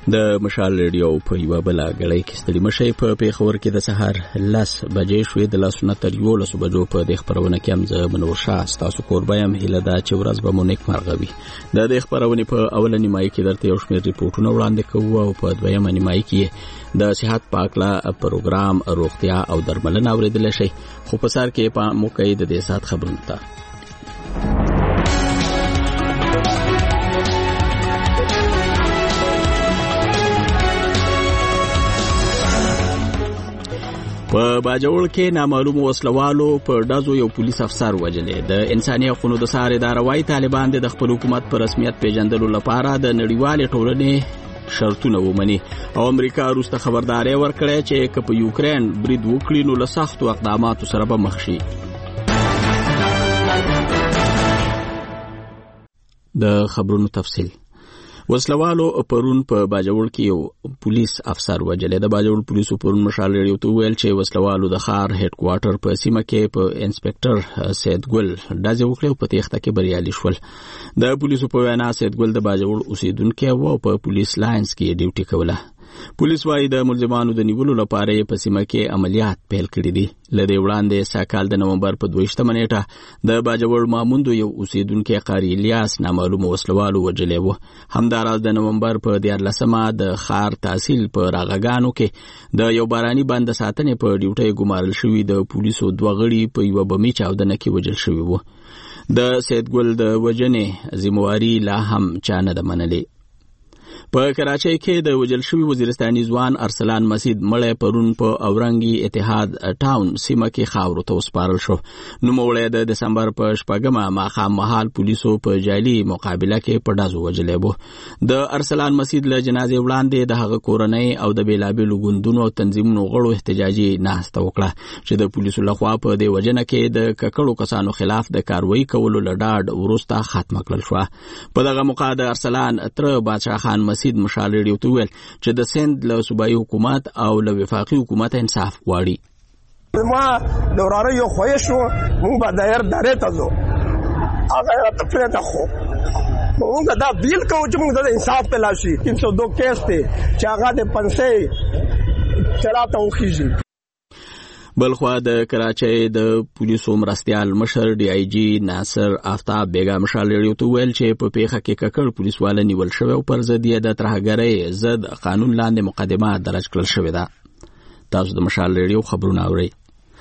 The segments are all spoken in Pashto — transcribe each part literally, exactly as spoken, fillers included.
د مشال ریډیو په یوه بله ګړۍ کې ستړي مشئ. په پېښور کې د سهار لس بجې شوې. د لسونه تر یولسو بجو په دې خپرونه کې هم زه منور شاه ستاسو کوربه یم. هیله ده چې ورځ به مو نیکمرغه وي. د دې خپرونې په اوله نیمایي کې درته یو شمېر ریپورټونه وړاندې کوو او په دویمه نیمایي کې د صحت په هکله پروګرام روغتیا او درملنه اورېدلی شئ. خو په سر کې پام وکړئ د دې ساعت خبرونو ته. په باجوړ کې نامعلوم وسلوالو په ډزو یو پولیس افسر وژلی. د انساني حقوقو د سار اداره وايي طالبان د خپل حکومت په رسمیت پیژندلو لپاره د نړیوالې ټولنې شرطونه ومني او امریکا وروسته خبرداری ورکړی چې که په یوکرین برید وکړي نو له سختو اقداماتو سره به مخ شي. د خبرونو تفصیل. وسلوالو پرون په باجوړ کې یو پولیس افسر وژلی. د باجوړ پولیسو پرون مشال ریډیو ته وویل چې وسلوالو د ښار هډ کوارټر په سیمه کې په انسپکټر سیدګل ډزې وکړې او په تېښته کې بریالي شول. د پولیسو په وینا سیدګل د باجوړ اوسیدونکی و او په پولیس لاینز کې ډیوټي کوله. پولیس وايي د ملزمانو د نیولو لپاره یې په سیمه کې عملیات پیل کړي دي. له دې وړاندې سږ کال د نومبر په دویشتمه نیټه د باجوړ ماموندو یو اوسیدونکی قاري الیاس نامعلومو وسلوالو وژلی و. همداراز د نومبر په دیارلسمه د ښار تحصیل په راغګانو کې د یو باراني بند ساتنې په ډیوټۍ ګمارل شوي د پولیسو دوه غړي په یوه بمي چاودنه کې وژل شوي وو. د سیدګل د وژنې ذمهواري لا هم چا نه ده منلې. په کراچۍ کې د وژل شوي وزیرستاني ځوان ارسلان مسید مړی پرون په اورنګي اتحاد ټاون سیمه کې خاورو ته وسپارل شو. نوموړی د دسمبر په شپږمه ماښام مهال پولیسو په جعلي مقابله کې په ډزو وژلی و. د ارسلان مسید له جنازې وړاندې د هغه کورنۍ او د بېلابېلو ګوندونو او تنظیمونو غړو احتجاجي ناسته وکړه چې د پولیسو لخوا په دې وژنه کې د ککړو کسانو خلاف د کاروایي کولو له ډاډ وروسته ختمه کړل شوه. په دغه موقع د ارسلان تره بادشاه خان مسید مشال ریډیو ته وویل چې د سند له صوبایي حکومت او له وفاقي حکومت انصاف غواړي. ما د وراره یو خواهش و مونږ به دایر دارې ته ځو هغه راته پرېږده خو مونږ دا بیل کوو چې مونږ د انصاف ته لاړ شي. تین سو دو کیس دی چې هغه د پنسۍ چلا ته وخیږي. بلخوا د کراچۍ د پولیسو مرستیال مشر ډي آی جي ناصر آفتاب بیګا مشال ریډیو ته ویل چې په پیښه کې ککړ پولیسواله نیول شوی او پر ضد یې د ترهګرۍ ضد قانون لاندې مقدمه درج کړل شوې ده. تاسو د مشال ریډیو خبرونه اورئ.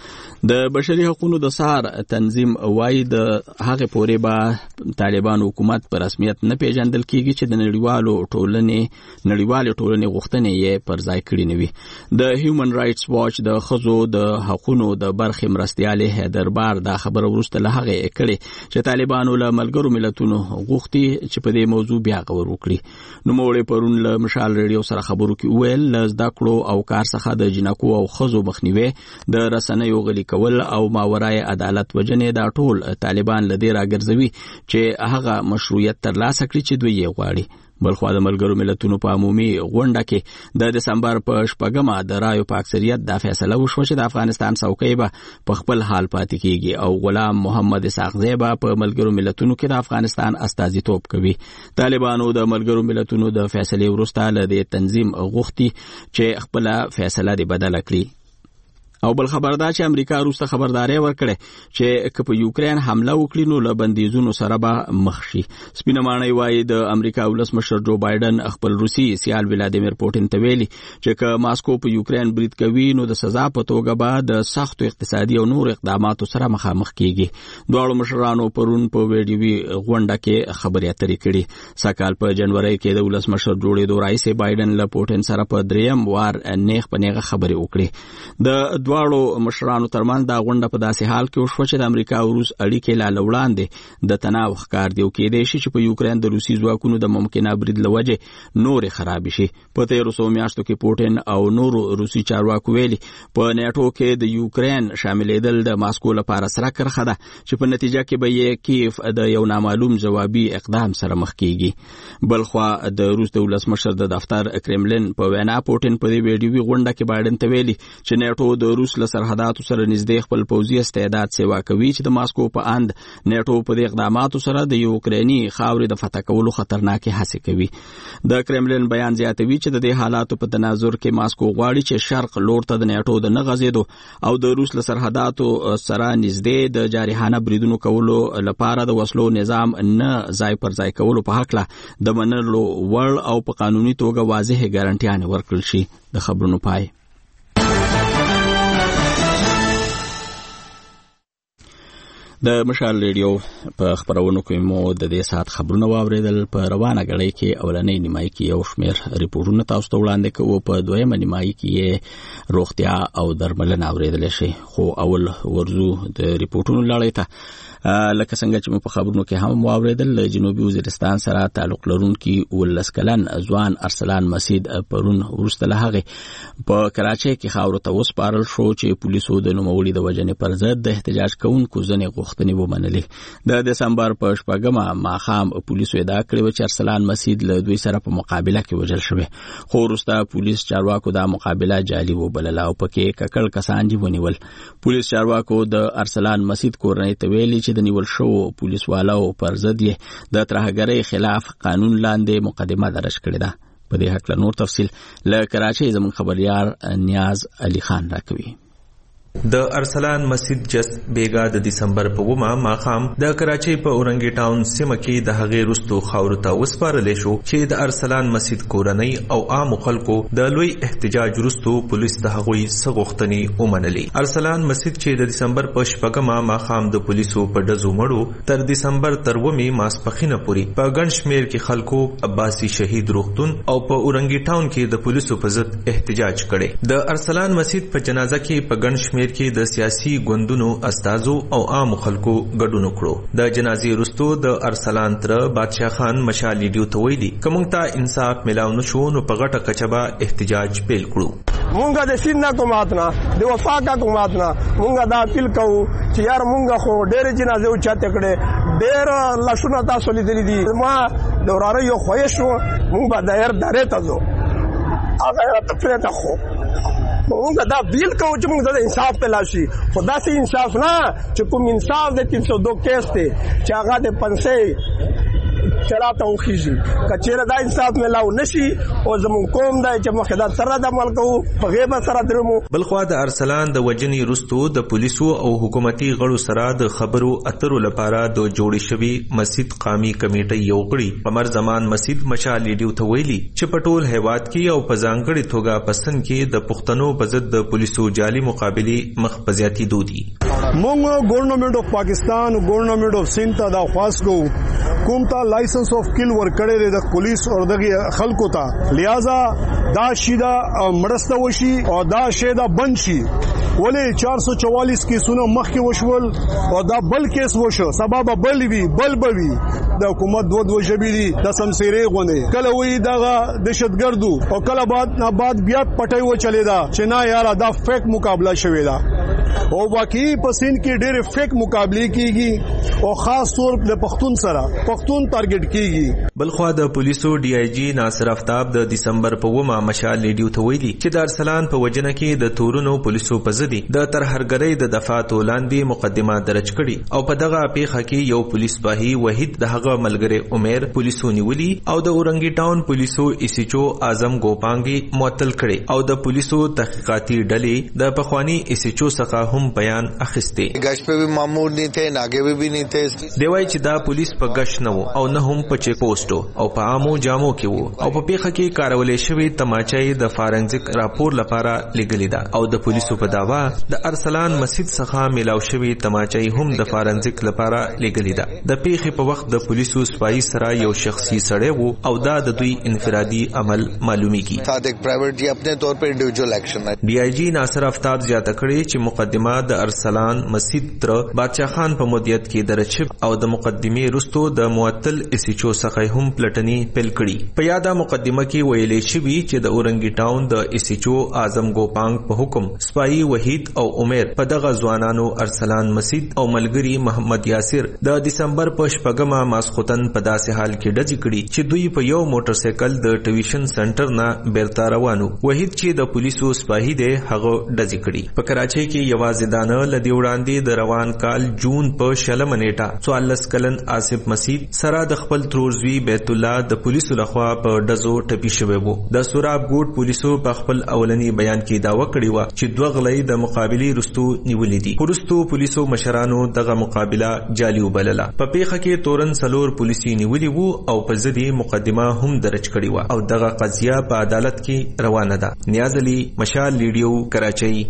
د بشري حقوقو د سار تنظیم وايي د هغې پورې به طالبان حکومت په رسمیت نه پیژندل کیږي چې د نړیوالو ټولنې نړیوالې ټولنې غوښتنې یې پر ځای کړي نه وي. د هیومن رایټس واچ د ښځو د حقونو د برخې مرستیالې حیدر بار دا خبره وروسته له هغې کړې چې طالبانو له ملګرو ملتونو غوښتي چې په دې موضوع بیا غور وکړي. نوموړی پرون له مشال ریډیو سره خبرو کې وویل له زده کړو او کار څخه د جنکو او ښځو مخنیوی د رسنیو غلي کول او ماورای عدالت وجنې دا ټول طالبان له دې راګرځوي چې هغه مشروعیت ترلاسه کړي چې دوی یې غواړي. بلخوا د ملګرو ملتونو په عمومي غونډه کې د دسمبر په شپږمه د رایو په اکثریت دا فیصله وشوه چې د افغانستان څوکۍ به په خپل حال پاتې کیږي او غلام محمد اسحاقزی به په ملګرو ملتونو کې د افغانستان استازیتوب کوي. طالبانو د ملګرو ملتونو د فیصلې وروسته له دې تنظیم غوښتي چې خپل فیصله دې بدله کړي. او بل خبر دا چې امریکا وروسته خبرداری ورکړي چې که په یوکرین حمله وکړي نو له بندیزونو سره به مخ شي. سپینه ماڼۍ وایي د امریکا ولسمشر جو بایدن خپل روسي سیال ولادیمیر پوټین ته ویلي چې که ماسکو په یوکرین برید کوي نو د سزا په توګه به د سختو اقتصادي او نور اقداماتو سره مخامخ کیږي. دواړو مشرانو پرون په ویډیوي غونډه کې خبرې اترې کړي. سږ په جنوري کې د ولسمشر جوړېدو راهیسې بایدن له پوټین سره په دریم وار نیغ په نیغه خبرې وکړي. د دواړو مشرانو ترمنځ دا غونډه په داسې حال کې وشوه چې د امریکا او روس اړیکې لا له وړاندې د تناو ښکار دی او کېدای شي چې په یوکرین د روسي ځواکونو د ممکنه برید له وجې نورې خرابې شي. په تېرو څو میاشتو کې پوټین او نورو روسي چارواکو ویلي په نیټو کې د یوکرین شاملېدل د ماسکو لپاره سره کرښه ده چې په نتیجه کې به یې کیف د یو نامعلوم جوابي اقدام سره مخ کیږي. بلخوا د روس د ولسمشر د دفتر کرملین په وینا پوټین په دې ویډیوي غونډه کې بایدن ته ویلي چې نیټو د روس له سرحداتو سره نږدې خپل پوځي استعداد سیوا کوي چې د ماسکو په اند نیټو په دې اقداماتو سره د یوکریني خاورې د فتح کولو خطرناکې هڅې کوي. د کرملین بیان زیاتوي چې د دې حالاتو په تناظر کې ماسکو غواړي چې شرق لور ته د نیټو د نه غځېدو او د روس له سرحداتو سره نږدې د جارحانه بریدونو کولو لپاره د وسلو نظام نه ځای پر ځای کولو په هکله د منلو وړ او په قانوني توګه واضح ګارانټیانې ورکړل شي. د خبرونو پای. د مشال ریډیو په خبرونو کې مو د دې سات خبرونه واوریدل. په روانه غړۍ کې اولنۍ نیمایي کې یو شمېر ریپورتونه تاسو ته وړاندې کوو، په دویمه نیمایي کې روغتیا او درملنه اوریدل شي. خو اول ورزو د ریپورتونو لړۍ ته. لکه څنګه چې مو په خبرونو کې هم واوریدل، جنوبي وزیرستان سره تعلق لرونکي ولس کلن ځوان ارسلان مسید پرون وروسته له هغې په کراچۍ کې خاورو ته وسپارل شو چې پولیسو د نوموړي د وژنې پر ضد د احتجاج کوونکو ځینې غوښتنې ومنلې. د دسمبر په شپږمه ماښام پولیسو ادعا کړې وه چې ارسلان مسید له دوی سره په مقابله کې وژل شوی، خو وروسته پولیس چارواکو دا مقابله جعلي وبلله او پکې ککړ کسان دې ونیول. پولیس چارواکو د ارسلان مسید کورنۍ ته ویلي چې د نیول شوو پولیسوالو پر ضد یې د ترهګرۍ خلاف قانون لاندې مقدمه درج کړې ده. په دې هکله نور تفصیل له کراچۍ زموږ خبریال نیاز علي خان راکوي. د ارسلان مسید جست بیگا د دسمبر په ومه ماښام د کراچۍ په اورنګي ټاون سیمه کې د هغې وروستو خاورو ته وسپارلی شو چې د ارسلان مسید کورنۍ او عامو خلکو د لوی احتجاج وروستو پولیس د هغوی څه غوښتنې ومنلې. ارسلان مسید چې د دسمبر په شپږمه ماښام د پولیسو په ډزو مړو تر دسمبر تر ومې ماسپښینه پورې په ګڼ شمېر کې خلکو عباسي شهید روغتون او په اورنګي ټاون کې د پولیسو په ضد احتجاج کړی. د ارسلان مسید په جنازه کې په ګڼ شمېر کې د سیاسي ګوندونو استازو او عام خلکو ګډون وکړو. د جنازې وروسته د ارسلان تر بادشاہ خان مشال ریډیو ته ویلي که موږ ته انصاف میلاو نشو نو په غټه کچه به احتجاج پیل کړو. مونږه د سیند حکومت نه د وفاق حکومت نه مونږه دا اپیل کوو چې یار مونږه خو ډېرې جنازې اوچتې کړې، ډېر لاشونه تاسو لیدلي دي. ما د وراره یو خواهش و مونږ به د هر درې ته ځو، هغه راته پرېږده خو مونږ دا بیل کوو چې مونږ د انصاف په لاس شي. خو داسې انصاف نه چې کوم انصاف د تین سو دو کیس دی چې هغه د پنسۍ چراته وخیږي. که چېرې دا انصاف میلاو نشي او زموږ قوم دی چې مخکې دا سره د عمل کوو په غیبه سره درمو. بلخوا د ارسلان د وژنې وروستو د پولیسو او حکومتي غړو سره د خبرو اترو لپاره د جوړې شوي مسید قامي کمیټۍ یو غړي قمر زمان مسید مشال ریډیو ته ویلي چې په ټول هیواد کې او په ځانګړې توګه په سند کې د پښتنو په ضد د پولیسو جعلي مقابلې مخ په زیاتېدو دي. موږ ګورنمنټ اف پاکستان ګورنمنټ اف سند ته دا خواست کوو کوم ته لایسنس اف کل ورکړی دی د پولیس او دغه خلکو ته، لہذا دا شي دا مرسته وشي او دا شی دا بند شي. ولې چار سو چوالیس کیسونه مخکې وشول او دا بل کیس وشو، سبب بل وی بل بوي. د حکومت دوه دوه ژبې دي د سمسیرې غونې، کله وی دغه دهشتګردو او کله بعد نه بعد بیا پټي و چلی دا چې نه یاره دا فیک مقابله شوی دا. او واقعي په سند کې ډېر فیک مقابله کیږي او خاص طور د پښتون سره پښتون ټارګټ کیږي. بلخوا د پولیسو ډي آی جی ناصر افتاب د دسمبر په ومه مشال ریډیو ته ویلي چې د ارسلان په وجنه کې د تورونو پولیسو په ضد د ترهګرۍ د دفعاتو لاندې مقدمه درج کړي او په دغه پیښه کې یو پولیس سپاهي وحید د هغه ملګری عمر پولیسو نیولي او د اورنګي ټاون پولیسو ایسیچو اعظم ګوپانګي معطل کړي او د پولیسو تحقیقاتي ډلې د پخوانی ایسیچو څخه هم بیان اخیسته. گشت په بھی مامور نه ته ناګه به نه ته دی وای چې دا پولیس په گشت نه او نه هم په چیک پوسټو او په عامو جامو کې وو او په پیښه کې کارولې شوی تماچای د فارنزیک راپور لپاره لګلې ده او د پولیسو په داوا د ارسلان مسید څخه ملاو شوی تماچای هم د فارنزیک لپاره لګلې ده. د پیښې په وخت د پولیسو سپایي سره یو شخصي سړی وو او دا د دوی انفرادي عمل معلومیږي. تا د پرایویټ جی خپل طور په انډیویډوال اکشن. ډي آی جی ناصر افتاب زیاته کړې چې مقدمه مقدمه د ارسلان مسید تر بادشاہ خان په مدیریت کې درچ او د مقدمه رستو د معطل اسیچو څخه هم پلټنی پیل کړي. په یاده مقدمه کې ویلې شوی چې د اورنګی ټاون د اسیچو اعظم ګوپانګ په حکم سپای وحید او عمر په دغه ځوانانو ارسلان مسید او ملګری محمد یاسر د دسمبر په شپږمه ماسختن په داسې حال کې ډزې کړي چې دوی په یو موټر سایکل د ټیویشن سنټر نه بیرته روانو. وحید چې د پولیسو سپاهی دی هغه ډزې کړي. په کراچۍ کې یوازې دانه لدی وړاندې د روان کال جون په شلمه نیټه څوارلس کلن آصف مسید سره د خپل ترورزوی بیت الله د پولیسو لخوا په ډزو ټپي شوی وو. د سوراب ګوټ پولیسو په خپل اولنی بیان کې داوا کړی و چې دوه غلې د مقابلې رستو نیولې دي. پولیسو پولیسو مشرانو دغه مقابله جعلي وبلله. په پیښه کې تورن سلور پولیسي نیولې وو او په ضد مقدمه هم درج کړی و او دغه قضیه په عدالت کې روانه ده. نیاز علي، مشال ریډیو، کراچۍ.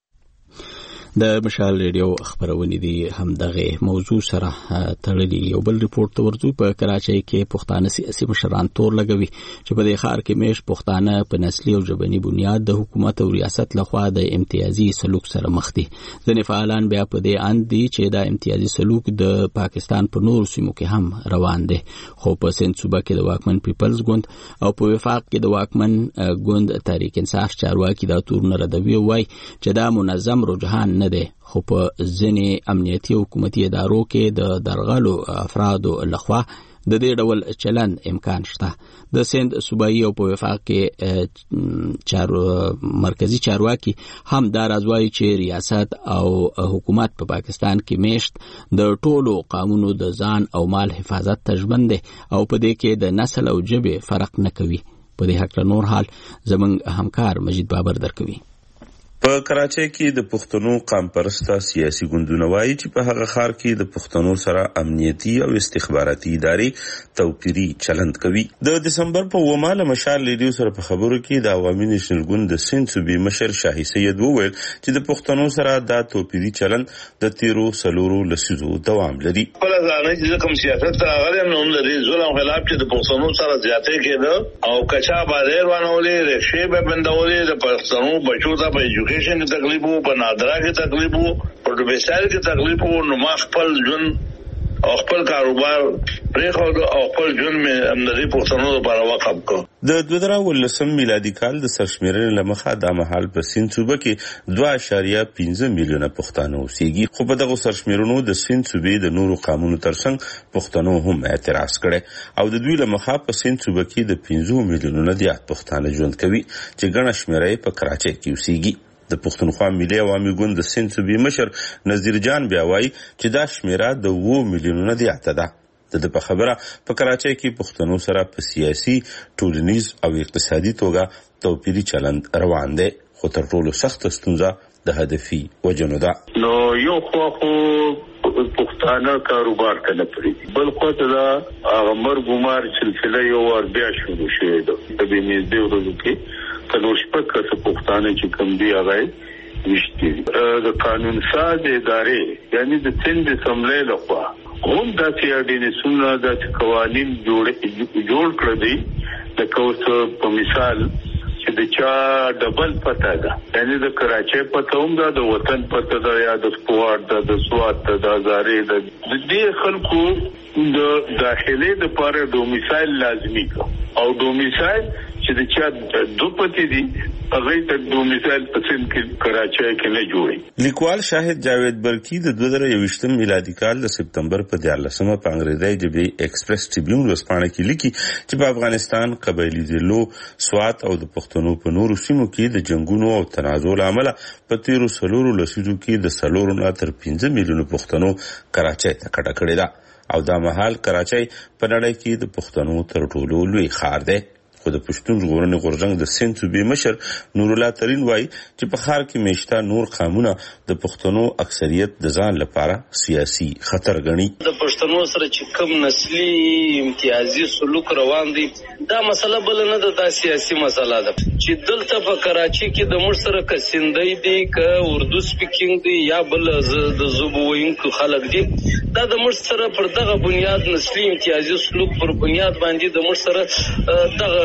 د مشال ریډیو خبرونه دي هم دغه موضوع سره تړلي. یو بل ریپورت ورته په کراچۍ کې پښتانه سیاسي مشران تور لګوي چې په دې ښار کې مېش پښتانه په نسلي او ژبني بنیاد د حکومت او ریاست لخوا د امتیازي سلوک سره مخ دي. ځینې فعالان بیا په دې اند دي چې دا امتیازي سلوک د پاکستان په نورو سیمو کې هم روان دي. خو په سند صوبه کې د واکمن پیپلز ګوند او په وفاق کې د واکمن ګوند تحریک انصاف چارواکي دا تورونه ردوي وای چې دا منظم رجحان نه دی. خو په ځینې امنیتي او حکومتي ادارو کې د درغلو افرادو لخوا د دې ډول چلند امکان شته. د سند صوبایي او په وفاق کې چارو مرکزی چارواکي هم دا راځوي چې ریاست او حکومت په پاکستان کې میشت د ټولو قانونو د ځان او مال حفاظت ته ژمن دي او په دې کې د نسل او ژبې فرق نه کوي. په دې حق نور حال زمونږ همکار مجید بابر درکوي. په کراچۍ کې د پښتنو قام پرسته سیاسي ګوندونه وایي چې په هغه ښار کې د پښتنو سره امنیتي او استخباراتي ادارې توپیري چلند کوي. د دسمبر په اوومه له مشال ریډیو سره په خبرو کې د عوامي نېشنل ګوند د سند صوبې مشر شاهي سید وویل چې د پښتنو سره دا توپیري چلند د تیرو سلورو لسیزو دوام لري. خپل ځانه چې کوم سیاست راغلی نو هم لري ظلم خلاف چې د پښتنو سره زیاتې کېده او کچا بازار وانولې رښې به بندولې د پښتنو بچو ته په کې تکلیف وو، په نادرا کې تکلیف وو، په ډوبېسال کې تکلیف وو. نو ما خپل ژوند او خپل کاروبار پرېښود او خپل ژوند مې همدغې پښتنو لپاره وقف کړ. د دوه زره اوولسم میلادي کال د سرشمېرنې له مخه دا مهال په سند صوبه کې دوه اعشاریه پنځه میلیونه پښتانه اوسېږي. خو په دغو سرشمېرنو د سند صوبې د نورو قامونو ترڅنګ پښتنو هم اعتراض کړی او د دوی له مخه په سند صوبه کې د پنځو میلیونو نه زیات پښتانه ژوند کوي چې ګڼه شمېره یې په کراچۍ کې اوسېږي. د پښتونخوا ملي عوامي ګوند د سند صوبې مشر نذیر جان بیا وایي چې دا شمېره د اووه میلیونو نه زیاته ده. د په خبره په کراچۍ کې پښتنو سره په سیاسي، ټولنیز او اقتصادي توګه توپیري چلند روان دی. خو تر ټولو سخته ستونزه د هدفي وجنو ده. نو یو خوا خو پښتانه کاروبار ته نه پرېږدي، بل خوا ته دا هغه مرګ ومار سلسله یو وار بیا شروع شوې ده. د دې نږدې ورځو کې څلور شپږ کسه پښتانه چې کوم دي هغه ویشتي د قانون ساز ادارې یعنی د سند اسمبلی لخوا هم داسې اډینسونه داسې قوانین جوړ کړی دي لکه اوس په مثال چې د چا ډبل پته ده، یعنی د کراچۍ پته هم ده، د وطن پته ده، یا د سپوارټ ده، د سوات ده، د هزارې ده. د دې خلکو د داخلي دپاره ډومیسایل لازمي او ډومیسایل چې د چا دو پتی دي هغه ته ډومیسایل په سند کې کراچۍ کې نه جوړي. لیکوال شاهد جاوید برکی د دوه زره یوویشتم میلادي کال د سپتمبر په دیارلسمه په انګریزي ژبې ایکسپریس ټریبیون ورځپاڼه کې لیکي چې په افغانستان قبایلي ضلعو سوات او د پښتنو په نورو سیمو کې د جنگونو او تنازع له امله په تیرو سلورو لسیزو کې د سلورو نه تر پنځه میلیونو پښتنو کراچۍ ته کډه کړې ده او دا مهال کراچۍ په نړۍ کې د پښتنو تر ټولو لوی ښار دی. خو د پښتون ژغورنې غورځنګ د سند صوبې مشر نور الله ترین وایي چې په ښار کې میشته نور قامونه د پښتنو اکثریت د ځان لپاره سیاسي خطر ګڼي. د پښتنو سره چې کوم نسلي امتیازي سلوک روان دي دا مسله بل نه ده، دا سیاسي مسله ده چې دلته په کراچۍ کې د موږ سره که سندۍ دي که اردو سپیکینګ دي یا بل د ژبو ویونکو خلک دي، دا د موږ سره پر دغه بنیاد نسلي امتیازي سلوک پر بنیاد باندې د موږ سره دغه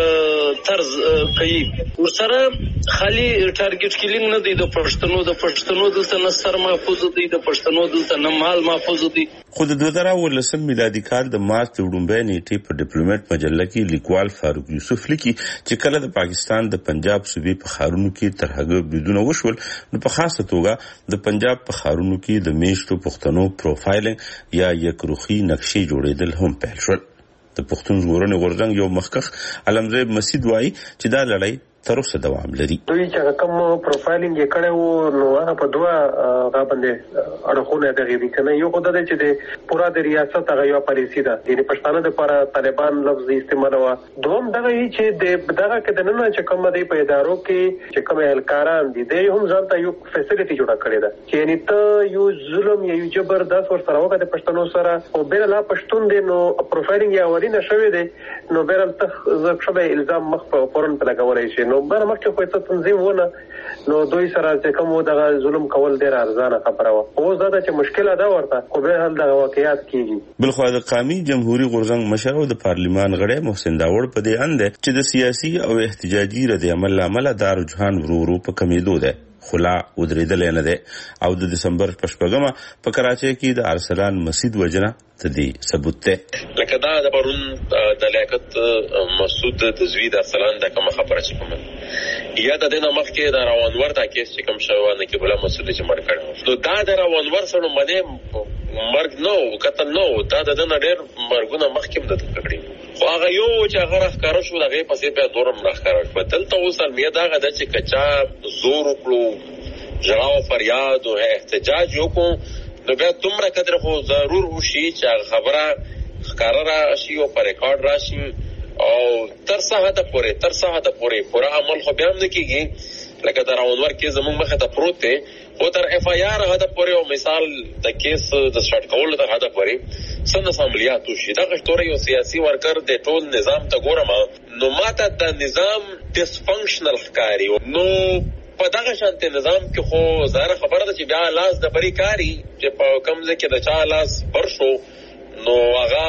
طرز کوي. ورسره خالي ټارګټ کیلینګ نه دی د پښتنو د پښتنو دلته نه سر محفوظ دی د پښتنو دلته نه مال محفوظ دی. خو د دوه زره ولسم میلادي کال د مارچ د وړاندې نیټې په ډیپلوماټ مجله کې لیکوال فاروق یوسف لیکي چې کله د پاکستان د پنجاب صوبې په ښارونو کې تر هغه بریدونه وشول نو په خاصه توګه د پنجاب په ښارونو کې د میشتو پښتنو پروفایلینګ یا یکروخي نقشې جوړېدل هم پیل شول. د پښتون ژغورنې غورځنګ یو مخکښ علمزی مسید وایي چې دا لړۍ تر اوسه دوام لري. دوی چې کوم پروفایلینګ یې کړی وو نو هغه په دوه هغه باندې اړخونه دغه دي کنه. یو خدای دی چې د پورا د ریاست هغه یو پالیسی ده یعنی پښتانه د لپاره طالبان لفظ استعمال و. دوم دغه چې د دغه کې د نن چې کوم دی په ادارو کې چې کوم اهلکاران دي د هم ځان ته یو فیسیلیټي جوړه کړې ده چې یعنی ته یو ظلم یا یو جبردست ور سره وکړه د پښتنو سره او بیر لا پښتون دی نو پروفایلینګ یا ورینه شوی دی نو بیر ته زکه الزام مخ په فورن په لګولای شي نو بر مخکې خو ته تنظیم ونه نو دوی سره چې کوم دغه ظلم کول ډیر ارزانه خبره و. اوس دا چې مشکله ده ورته خو به حل دغه واقعیت کیږي. بل خو د قومي جمهوریت غورځنګ مشر او د پارلیمان غړی محسن داوړ په دې اند چې د سیاسي او احتجاجي رد عمل عمل د رجحان ورو ورو په کمیدو ده خلا ودریدل نه ده او د دسمبر په شپږمه په کراچۍ کې د ارسلان مسجد وجنه تدي ثبوت ته لکه دا د پرون د لیاقت مسعود د زوی د ارسلان د کوم خبره چې کوم یا د دینه مخکې د روانور د کیس چې کوم شوانه کې بل مسعود چې مړ کړ نو دا د روانور سره باندې مرګ نو قتل نو دا د دنه ډېر مرګونه مخکې د تکړې خو هغه یو چې هغه راخاره شو دغه پسې په دورم راخاره شو دلته اوس مې دا غدا چې کچا زور وکړو جراو فریاد او احتجاج وکړو نو بیا دومره قدر خو ضرور وشي چې خبره ښکارا راشي او پر ریکارډ راشي او تر څه حد پورې تر څه حد پورې پورا عمل خو بیا هم نه کیږي لکه دا راونور کې زموږ مخه ته پروت دی او تر اف آی آر حد پورې او مثال د کیس د سٹارټ کول تر حد پورې سند عملیات وشي دا غشتوره یو سیاسي ورکر د ټول نظام ته ګورم نو ماته د نظام ډیسفنکشنل ښکاری نو په دغه شانته نظام کې خو زاره خبره ده چې بیا لاس د بری کاری چې په کمزه کې د چا لاس پرشو نو هغه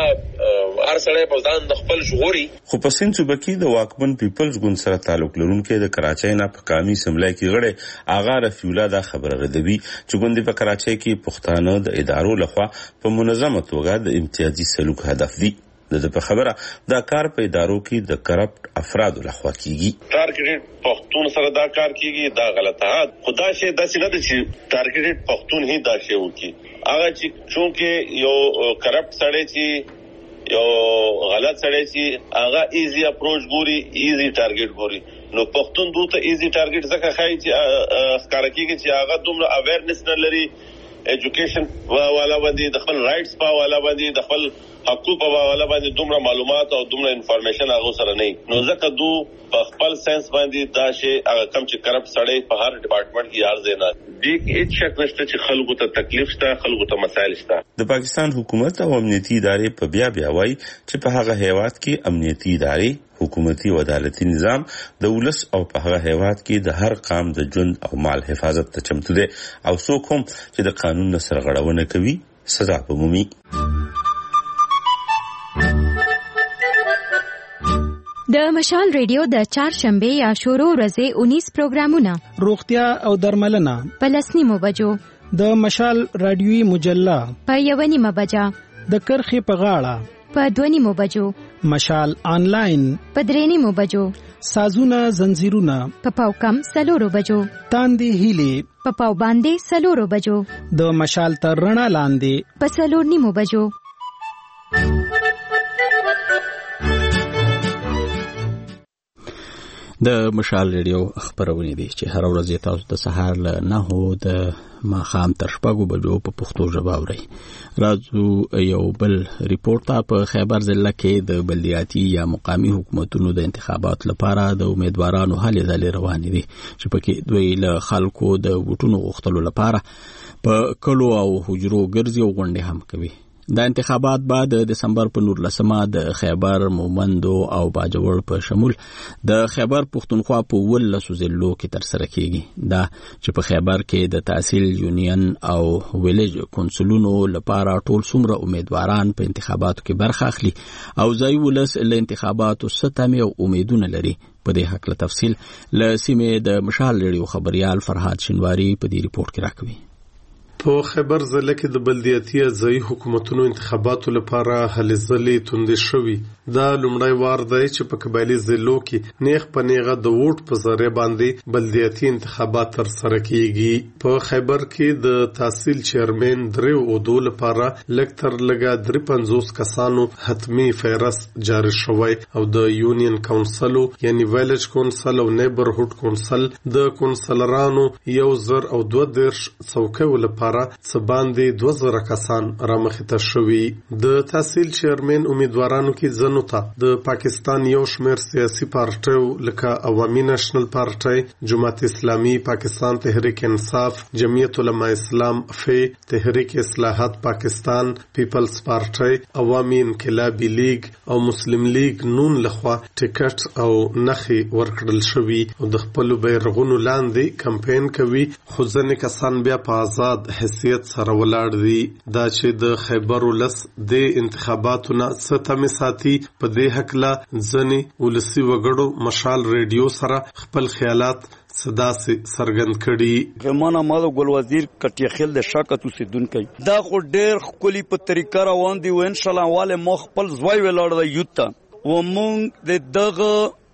ارسله په ځان د خپل شغوري. خو په سین صوبه کې د واکمن پیپلز ګوند سره تعلق لرونکي د کراچۍ نه په قومي سملای کې غړي آغا رفیع الله دا خبره ردوي چې ګوند په کراچۍ کې پښتانه د ادارو لخوا په منظمه توګه د امتیازي سلوک هدف دي. د په خبره دا کار په ادارو کې د کرپټ افرادو لخوا کیږي. ټارګټډ پښتون سره دا کار کیږي دا غلطه خدا شي د څه نه دي چې ټارګټډ پښتون هی دا شی وکي هغه چې چونکه یو کرپټ سړی چې یو غلط سړی چې هغه ایزی اپروچ ګوري ایزی ټارګټ ګوري نو پښتون دوته ایزی ټارګټ ځکه خای چې ښکارا کیږي چې هغه دومره اویرنس نه لري ایجوکیشن والا باندې د خپل رائټس په والا باندې د خپل حقوق په والا باندې دومره معلومات او دومره انفارمیشن هغه سره نه نو ځکه دو په خپل سنس باندې دا شی هغه کم چې کرپټ سړی په هر ډپارټمنټ کې یار زینا دي هیڅ شک نشته چې خلکو ته تکلیف شته خلکو ته مسایل شته. د پاکستان حکومت او امنیتي ادارې په بیا بیا وایي چې په هغه هیواد کې امنیتي ادارې حکومتي او عدالتي نظام د ولس او په هغه هیواد کې د هر قام د ژوند او مال حفاظت ته چمتو دي او څوک هم چې د قانون سرغړونه کوي سزا به مومي. د مشال ریډیو د چهارشنبه یا شروع ورځې انیس پروګرامونه روغتیا او درملنه په لسنیمو بجو د مشال رادیوي مجله په یو نیمه بجه د کرخي په غاړه په دوه نیمو بجو مشال آنلاین په درې نیمو بجو سازونه زنجیرونه په پاو کم سلورو بجو تاندې هیلې په پاو باندې سلورو بجو د مشال تر رڼا لاندې په سلور نیمو بجو. د مشال ریډیو خبرونه دي چې هر ورځ تاسو د سهار له نهو د ماښام تر شپږو بجو په پښتو ژبه اورئ. راځو یو بل ریپورت په خیبر ضلع کې د بلدیاتي یا مقامي حکومتونو د انتخابات لپاره د امیدوارانو هلې ځلې روانې دي چې پکې دوی له خلکو د ووټونو غوښتلو لپاره په کلو او حجرو ګرځي او غونډې هم کوي. د انتخابات بعد د دسمبر په نولسمه د خیبر مومندو او باجوړ په شمول د خیبر پښتونخوا په ولسو ضلعو کې ترسره کیږي دا چې په خیبر کې د تحصیل یونین او ویلج کونسلونو لپاره ټول څومره امیدواران په انتخاباتو کې برخه اخلي او ځای ولس له انتخاباتو ستامي او امیدونه لري. په دې حق له تفصیل له سیمې د مشال ریډیو خبريال فرهاد شنواری په دې ریپورت کې راکوي. په خیبر ضلع کې د بلدیاتي ځای حکومتونو انتخاباتو لپاره هلې ځلې توندې شوي. دا لومړی وار دی چې په قبایلي ضلعو کې نیغ په نیغه د ووټ په ذریعه باندې بلدیاتي انتخابات ترسره کیږي. په خیبر کې د تحصیل چیرمن دریو عہدو لپاره لږ تر لږه درې پنځوس کسانو حتمی فهرست جاری شوی او د یونین کونسلو یعنی ویلج کونسل او نیبرهوډ کونسل د کونسلرانو یو زر او دوه دېرش څوکیو لپاره څه باندې دوه زره کسان رامخته شوي. د تحصیل چیرمن امیدوارانو کې ځنو ته د پاکستان یو شمېر سیاسي پارټیو لکه عوامي نېشنل پارټي، جماعت اسلامي، پاکستان تحریک انصاف، جمعیت علماء اسلام، فی، تحریک اصلاحات پاکستان، پیپلز پارټي، عوامي انقلابي لیگ او مسلم لیگ نون لخوا ټیکټ او نخي ورکړل شوي او د خپل بیرغونو لاندې کمپاین کوي. خو ځینې کسان بیا په آزاد حیثیت سره ولاړ دي. دا چې د خیبر ولس د انتخاباتو نه ستمه ساتي په دې حق لا ځنې ولسی وګړو مشال ریډیو سره خپل خیالات صدا سے سرګند کړي. غمانه مالو ګل وزیر کټی خل د شاکت اوسیدونکو دا خو ډېر خولي په طریقه روان دي و ان شاء الله والے مخ خپل زوی ولاړ دی یوتا و مونږ د دغه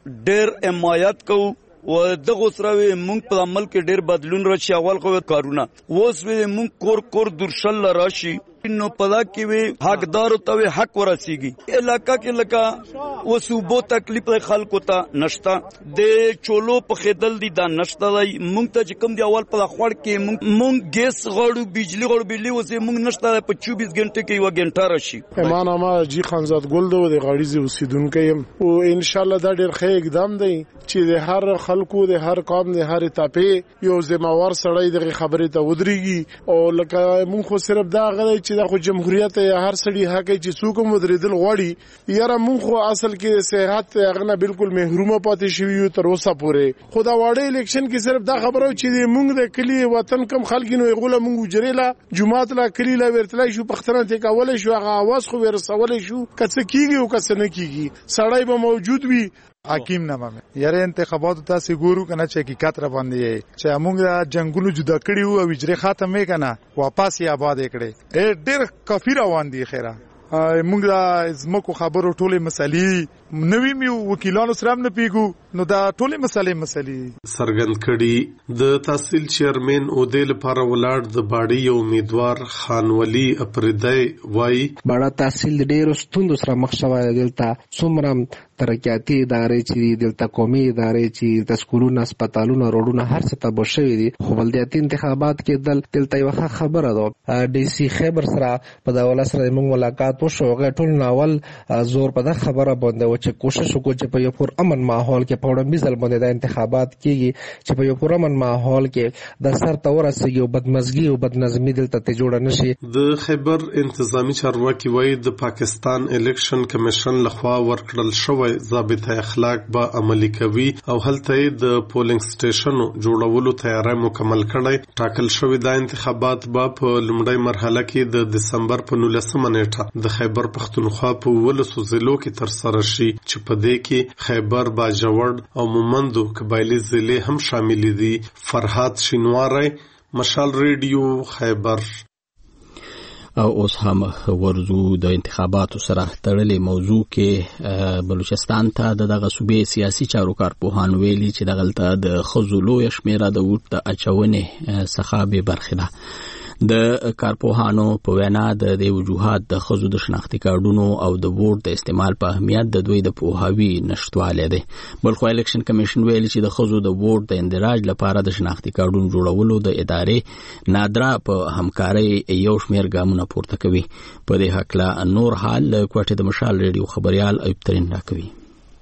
ډېر حمایت کوو و دغه سره مونږ په عمل کې ډېر بدلون راشي. اول خو کارونه اوس مونږ کور کور درشل راشي نو پدا کې وی حقدار ته حق ورسیږي. علاقہ کې لکه و صوبو تکلیف خلکو ته نشتا د چولو په خدل دي دا نشتا دی. مونږ ته کوم دی اول په خړ کې مونږ مونږ ګیس غړو بجلی غړو بجلی وسه مونږ نشتا په چوبیس غنټه کې یو غنټه راشي. ایمان اما جی خانزاد ګل دو د غاړي زی اوسیدونکو يم او ان شاء الله دا ډېر ښه اقدام دی چې د هر خلکو د هر قوم د هر تاپې یو ذمہوار سړی د خبرې ته ودرېږي او لکه مونږ خو صرف دا غواړي چې د جمهوریت یا هر سړي حق چې څوک مدریدل غواړي یاره مونږ خو اصل کې صحت هغه بالکل محرومه پاتې شوی تر اوسه پورې. خو دا واړه الیکشن کې صرف دا خبره چې مونږ د کلی وطن کم خلګینو غوله مونږ جریلا جمعات لا کلی لا ورتلای شو پختنه ته کول شو هغه आवाज خو ورسول شو کڅ کیږي او کڅ نه کیږي سړی به موجود وي. حکیم نامه مې یاره انتخاباتو تاسو ګورو کنه چې حقیقت را باندې چې موږ جنگونو جدا کړی او وجره ختمه کنه واپس یې آباد کړي ډېر کافی روان دي. خیره موږ د زمکو خبرو ټولې مسلې نوی میو وکیلانو سره هم نه پیګو نو دا ټولې مسلې مسلې سرګند کړي. د تحصیل چیرمن او د لپاره ولاړ د باډي یو امیدوار خان ولی اپریدای وای باډا تحصیل ډېر ستوند سره مخ شوی دلته څومره ترقیاتي ادارې چې دلته قومي ادارې چې د سکولونو هسپتالونو روډونو هر څه ته بشوي دي. خو بلدیاتي انتخابات کې دل دلته یو خبره ده ډي سي خیبر سره په دا ول سره موږ ملاقات وشو غټول ناول زور په دا خبره باندې و چې کوشش وکړو چې په یو پر امن ماحول کې په وړاندې ځل باندې د انتخابات کېږي چې په یو پر امن ماحول کې د سر تور سره یو بدمزګي او بدنظمي دلته ته جوړ نشي. د خیبر انتظامی چارواکي وایي د پاکستان الیکشن کمیشن لخوا ورکړل شوی ضابطه اخلاق به عملی کوي او هلته د پولینګ سټیشنو جوړولو تیاری مکمل کړي. ټاکل شوی د انتخابات به په لومړۍ مرحله کې د دسمبر په نولسمه نیټه د خیبر پښتونخوا په ولسو ضلعو کې ترسره شي چې په دې کې خیبر، باجوړ او مومندو قبایلی ضلع هم شامل دي. فرهاد شینواری، مشال ریډیو، خیبر. او اوس هم ورزو د انتخاباتو سره تړلې موضوع کې بلوچستان ته د دغه صوبې سیاسي چارو کارپوهان ویلي چې دغلته د ښځو لویه شمېره د ووټ د اچونې څخه بې برخې ده. د کارپوهانو په وینا د دې وجوهات د ښځو د شناختي کارډونو او د ووټ د استعمال په اهمیت د دوی د پوهاوي نشتوالی دی. بلخو الیکشن کمیشن ویلي چې د ښځو د ووټ د اندراج لپاره د شناختي کارډونو جوړولو د ادارې نادرا په همکارۍ یو شمېر ګامونه پورته کوي. په دې هکله نور حال کوټې د مشال ریډیو خبريال ایوب ترين راکوي.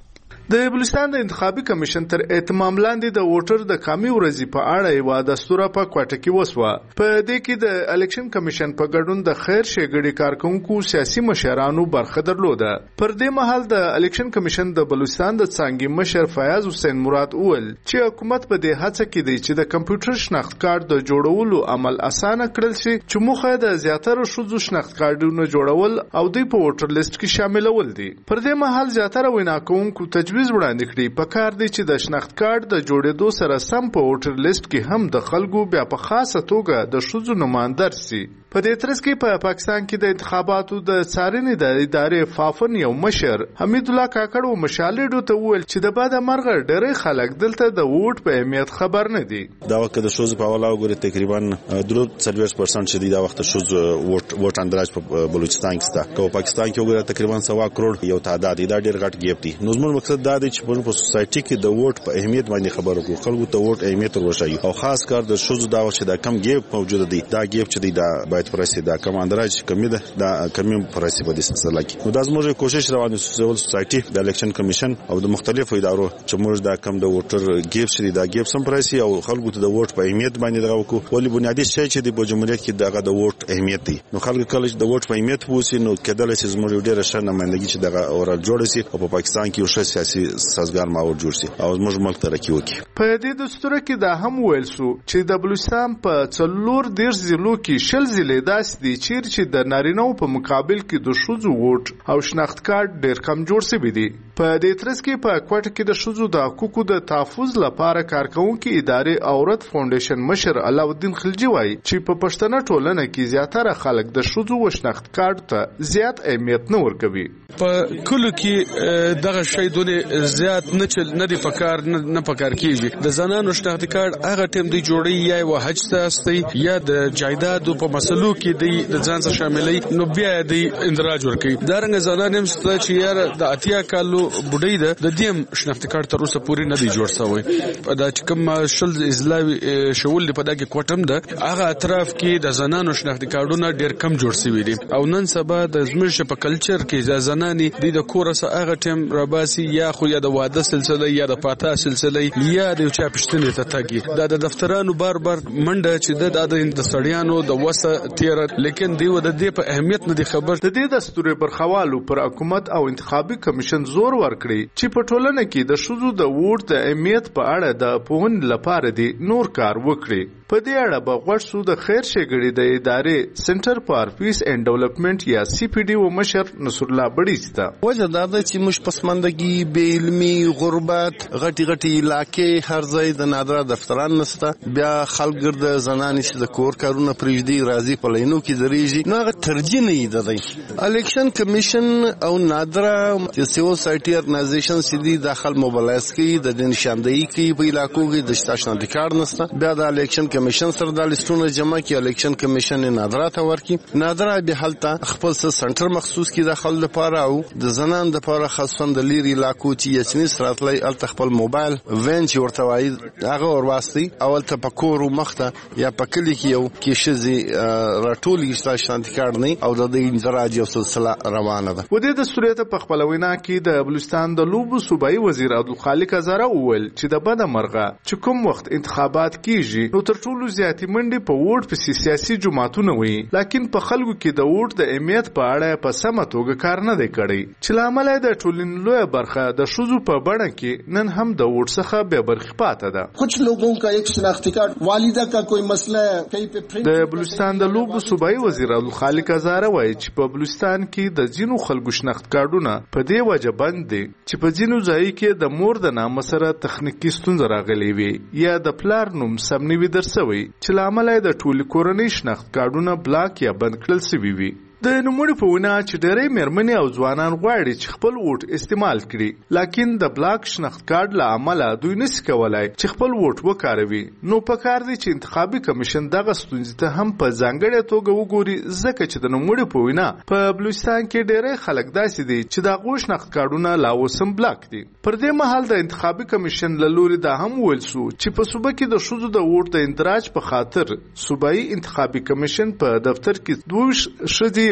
د بلوچستان د انتخابي کمیشن تر اهتمام لاندې د ووټر د کامي ورځې په اړه یو دستور په کوټه کې وسوه. په دې کې د الیکشن کمیشن په ګډون د خیر ښېګړې کارکونکو سیاسي مشرانو برخه درلوده. پر دې مهال د الیکشن کمیشن د بلوچستان د څانګې مشر فیاض حسین مراد وویل چې حکومت په دې هڅه کې دی چې د کمپیوټر شناخت کارت د جوړولو عمل اسانه کړل شي چې موخه د زیاتره ښځو شناخت کارتونه جوړول او دوی په ووټر لیست کې شاملول دي. پر دې مهال زیاتره وینا کوونکو تجویز وړاندې کړي په کار دی چې د شناخت کارت د جوړېدو سره سم په ووټر لیست کې هم د خلکو بیا په خاصه توګه د ښځو نمایندګي سي. په دې ترڅ کې په پاکستان کې د انتخاباتو د څارنې د ادارې فافن یو مشر حمید الله کاکړ و مشالېډو ته وویل چې د بعد مرغه ډېری خلک دلته د ووټ په اهمیت خبر نه دي. دا وخت د ښځو په حواله وګورئ تقریبا درو څلوېښت پرسنټ چې دی دا وخت ښځو ووټ ووټ اندراج په بلوچستان کې سته. که په پاکستان کې وګورئ تقریبا سوا کروڑ یو تعداد دی. دا ډېر غټ ګیپ دی. نو زموږ مقصد دا دی چې په سوسایټي کې د ووټ په اهمیت باندې خبرو کوو، خلکو ته ووټ اهمیت ورشي او خاص کار د ښځو دا چې دا کم ګیپ موجود دی. دا ګیپ چې دی دا باید پرسي دا کم اندراج کمی ده دا کمی پرسي په دې سلسله کې. نو دا زموږ کوشش روان دي سیول سوسایټي د الیکشن کمیشن او د مختلفو ادارو چې موږ دا کم د ووټر ګیپ چې دا ګیپ سم پرسي او خلکو ته د ووټ په اهمیت باندې دغه وکړو. ولې بنیادی شی چې د جمهوریت کې دغه د ووټ اهمیت دی. نو خلک کله چې د ووټ په اهمیت پوسی نو کېدل چې زموږ ډېر ښه نمائندګي چې دغه اورل جوړ شي او په پاکستان کې یو ښه سیاسي سازګار ماحول جوړ شي او زموږ ملک ترقی وکړي. په دې دستور کې دا هم ویل شو چې د بلوچستان په څلور دیرش ضلعو کې شل ضلع داسې دي چیرې د نارینه‌و په مقابل کې د ښځو ووټ او شناخت کارت ډېر کم جوړ شوی دی. په دې ترڅ کې په کوټه کې د ښځو د حقوقو د تحفظ لپاره کارکونکو ادارې اورت فاونډیشن مشر علاءالدین خلجی وایي چې په پښتنه ټولنه کې زیاتره خلک د ښځو و شناخت کارت ته زیات اهمیت نه ورکوي. په کلو کې دغه شی دونه زیات نه چل نه دی پکار نه پکار کیږي. د زنانو شناخت کارت هغه ټیم دی جوړي یا و حج ته استي یا د جایداد په مسلو کې دی د ځان سره شاملې نو بیا دی اندراج ورکي. دا رنګ زنان هم ست چې یار د اتیا کالو بډای ده د دې شناخت کارت تر اوسه پوری نه دی جوړ شوی. دا چې کوم شل ازلاوي شول په دغه کوټم ده هغه اطراف کې د زنانو شناخت کارتونه ډیر کم جوړ شوی دي او نن سبا د زمرش په کلچر کې زنان د د کورسه هغه ټیم رباسي یا خو یا د واده سلسله یا د پاتا سلسله یا د چا پښتنې ته تاګي. دا د دفترانو بار بار منډه چې د د سړیانو د وسه تیر لیکن دیو د دې په اهمیت نه دی خبر. د دې دستور برخوالو پر حکومت او انتخابي کمیشن زور ورکړي چې په ټولنه کې د ښځو د ووټ د اهمیت په اړه د پوهن لپاره دی نور کار وکړي. په دې اړه به غوښ سو د خیر ښېګړې د ادارې سنټر فار پیس اینڈ ډیولپمنٹ یا سی پی ډي و مشر نصر الله بړیستا وجه دا ده چې موږ پسماندګي بې علمي غربت غټي غټي علاقې هر ځای د نادره دفتران نسته بیا خلک ګرد زنانې چې د کور کارونه پرېږدي راځي په لینو کې درېږي نو هغه ترجیح نه یې دی. الیکشن کمیشن او نادره سیول سوسایټي ارګنایزیشن چې دي داخل موبلایز کوي د دې نشاندهي کوي په علاقو کې د شته شناختی کارت نسته. بیا د الیکشن کمیشن سره د لیستونو جمع کی الیکشن کمیشن نادره ته ورکی. نادره به حالت خپل سنټر مخصوص کی داخل لپاره او د زنان د لپاره خاصون د لیری علاقو چې یچنی سراتلای ال خپل موبایل وین چې ورته وایي هغه ورواستي اول ته پکور مخته یا پکلی کې یو کې شزي راټولې شته شانتي کار نه او د دې اندراج یو سلسله روانه ده. و دې د سوريته په خپل وینا کې د بلوچستان د لوبو صوبایي وزیر عبدالخالق ازاره وویل چې د بده مرغه چې کوم وخت انتخابات کیږي نو تر ټولو زیاتې منډې په ووټ په سیاسي جماعتونو وي لکن په خلکو کې د ووټ د اهمیت په اړه په سمه توګه کار نه دی کړی چې لامل د ټولنې لویه برخه د ښځو په بڼه کې نن هم د ووټ څخه بې برخې پاته ده. کچھ لوگوں کا ایک شناختی کارت والدہ کا کوئی مسئلہ ہے کہیں پہ د بلوچستان د لوبو صوبایي وزیر عبدالخالق ازاره وایي چې په بلوچستان کې د ځینو خلکو شناخت کارتونه په دې وجه بند دي چې په ځینو ځای کې د مور د نامه سره تخنیکی ستونزه راغلي وي یا د پلار نوم سم نه وي درسوي چې لامل یې د ټولې کورنۍ شناخت کارتونه بلاک یا بند کړل شوي وي. د نوموړي په وینا چې ډېری مېرمنې او ځوانان غواړي چې خپل ووټ استعمال کړي لکن د بلاک شناخت کارت له امله دوی نشي کولای چې خپل ووټ وکاروي. نو پکار دی چې انتخابي کمیشن دغه ستونزې ته هم په ځانګړې توګه وګوري ځکه چې د نوموړي په وینا په بلوچستان کې ډېری خلک داسې دي چې د هغو شناخت کارتونه لا اوس هم بلاک دي. پر دې مهال د انتخابي کمیشن له لوري دا هم ویل شو چې په صوبه کې د ښځو د ووټ د اندراج په خاطر صوبایي انتخابي کمیشن په دفتر کې دوه ښځې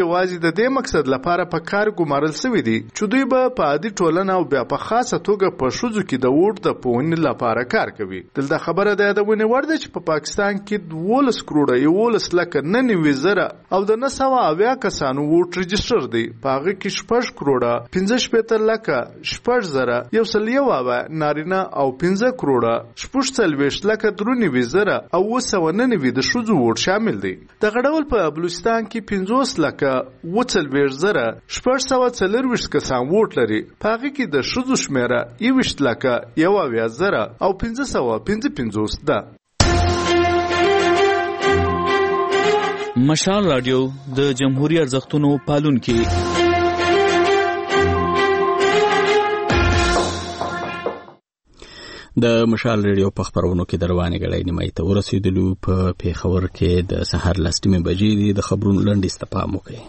یوازې د دې مقصد لپاره په کار ګمارل شوی دي چې دوی به په عادي ټولنه او بیا په خاصه توګه په ښځو کې د ووټ د پوهنې لپاره کار کوي. دلته خبره د یادونې وړ ده چې په پاکستان کې دولس کروړه یولس لکه نه نوي زره او د نه سوه اویا کسانو ووټ رجسټر دی. په هغه کې شپږ کروړه پنځه شپېته لکه شپږ زره یو سل یو اوه نارینه او پنځه کروړه شپږ څلوېښت لکه درې نوي زره او اوه سوه نه نوي د ښځو ووټ شامل دی. دغه ډول په بلوچستان کې پنځوس لکه اوه څلوېښت زره شپږ سوه څلرویشت کسان ووټ لري. په هغه کې د ښځو شمیره یویشت لکه یو اویا زره او پنځه سوه پنځه پنځوس ده. مشال رادیو د جمهوریت ارزښتونو پالونکي. د مشال ریډیو په خبرونو کې دروانې غړې نیمه ته ورسېدلو. په پیښور کې د سحر لسمه بجې دي. د خبرونو لنډ استفهام وکړي.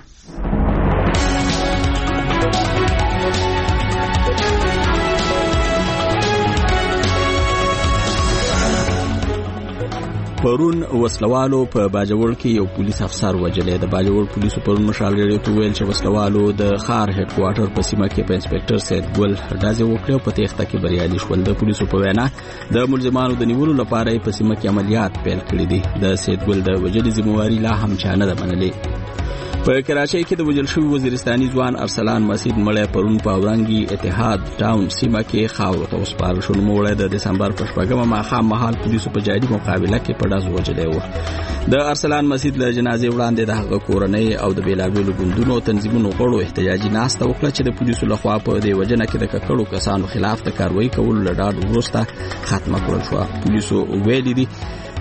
پرون وسلوالو په باجوړ کې یو پولیس افسر وجلې. د باجوړ پولیسو پرون مشال ریډیو ته ویل چې وسلوالو د خار هډ کوارټر په سیمه کې په انسپکټر سید ګل ډازې وکړې او په تېښته کې بریالي شول. د پولیسو په وینا د ملزمانو د نیولو لپاره په سیمه کې عملیات پیل کړي دي. د سید ګل د وجلې ذمہواری لا هم چا نه ده منلې. په کراچۍ کې د وجل شوی وزیرستاني ځوان ارسلان مسعود مړی پرون په اورنګي اتحاد ټاون سیمه کې خاورو ته وسپارل شو. مړی د دسمبر په شپږمه ماښام مهال پولیسو په جاري مقابله کې په ډز وجلی و. د ارسلان مسعود له جنازې وړاندې د هغه کورنۍ او د بېلابېلو ګوندونو تنظیمونو غړو احتجاجي ناسته وکړه چې د پولیسو لخوا په دې وجنه کې د ککړو کسانو خلاف د کاروایي کولو له ډاډ وروسته ختمه کړل شوه. پولیسو ویلي دي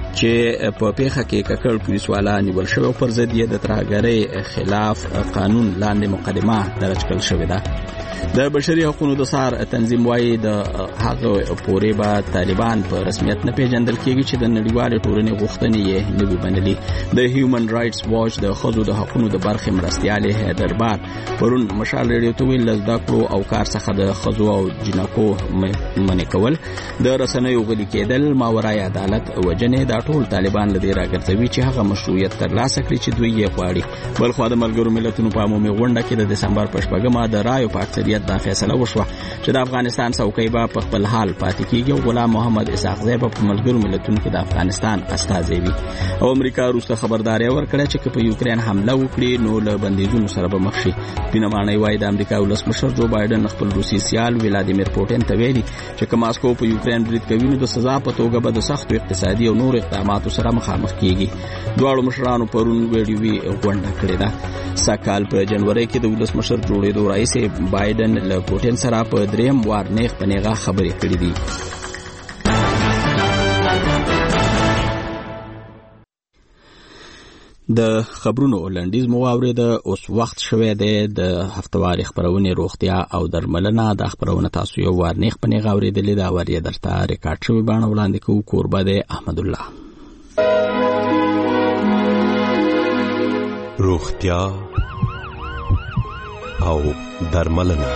چې په پیښه کې ککړ پولیسوالا نیول شوی او پر ضد یې د ترهګرۍ خلاف قانون لاندې مقدمه درج کړل شوې ده. د بشري حقوقو د سار تنظیم وايي د هغه پورې به طالبان په رسمیت نه پیژندل کېږي چې د نړیوالې ټولنې غوښتنې یې نه وي منلي. د هیومن رائټس واچ د ښځو د حقوقو د برخې مرستیالې حیدربار پرون مشال ریډیو ته ویل زده کړو او کار څخه د ښځو او جنکو منع کول، د رسنیو غلي کېدل، ماورای عدالت وجنې دا ټول طالبان له دې راګرځوي چې هغه مشروعیت ترلاسه کړي چې دوی یې غواړي. بلخوا د ملګرو ملتونو په عمومي غونډه کې د دسمبر په شپږمه د رایو په اکثریت دا فیصله وشوه چې د افغانستان څوکۍ به په خپل حال پاتې کېږي او غلام محمد اسحاق زی به په ملګرو ملتونو کې د افغانستان استازی وي. او امریکا وروسته خبرداری ورکړه چې په یوکرين حمله وکړي نو له بندیزونو سره به مخ شي. بینمانه وايي د امریکا ولسمشر جو بایدن خپل روسي سیال ولادیمیر پوټین ته ویلي چې که ماسکو په یوکرين برید کوي نو د سزا په توګه به د سختو اقتصادي او نور اقداماتو سره مخامخ کیږي. دواړو مشرانو پرون ویډیوي غونډه کړې ده. سکهال په جنوري کې د ولسمشر جوړېدو رئیس بایدن له پوټین سره په دریم وار نیغ په نیغه خبرې کړې دي. د خبرونو لنډیز مو واورېده. اوس وخت شوی دی د هفتواري خبرونې روغتیا او درملنه. د خبرونه تاسو یو وار نیغ په نیغه اورېدلې ده. وار یې درته ریکارډ شوی بڼه وړاندې کوو. کوربه دی احمد الله. روغتیا او درملنه.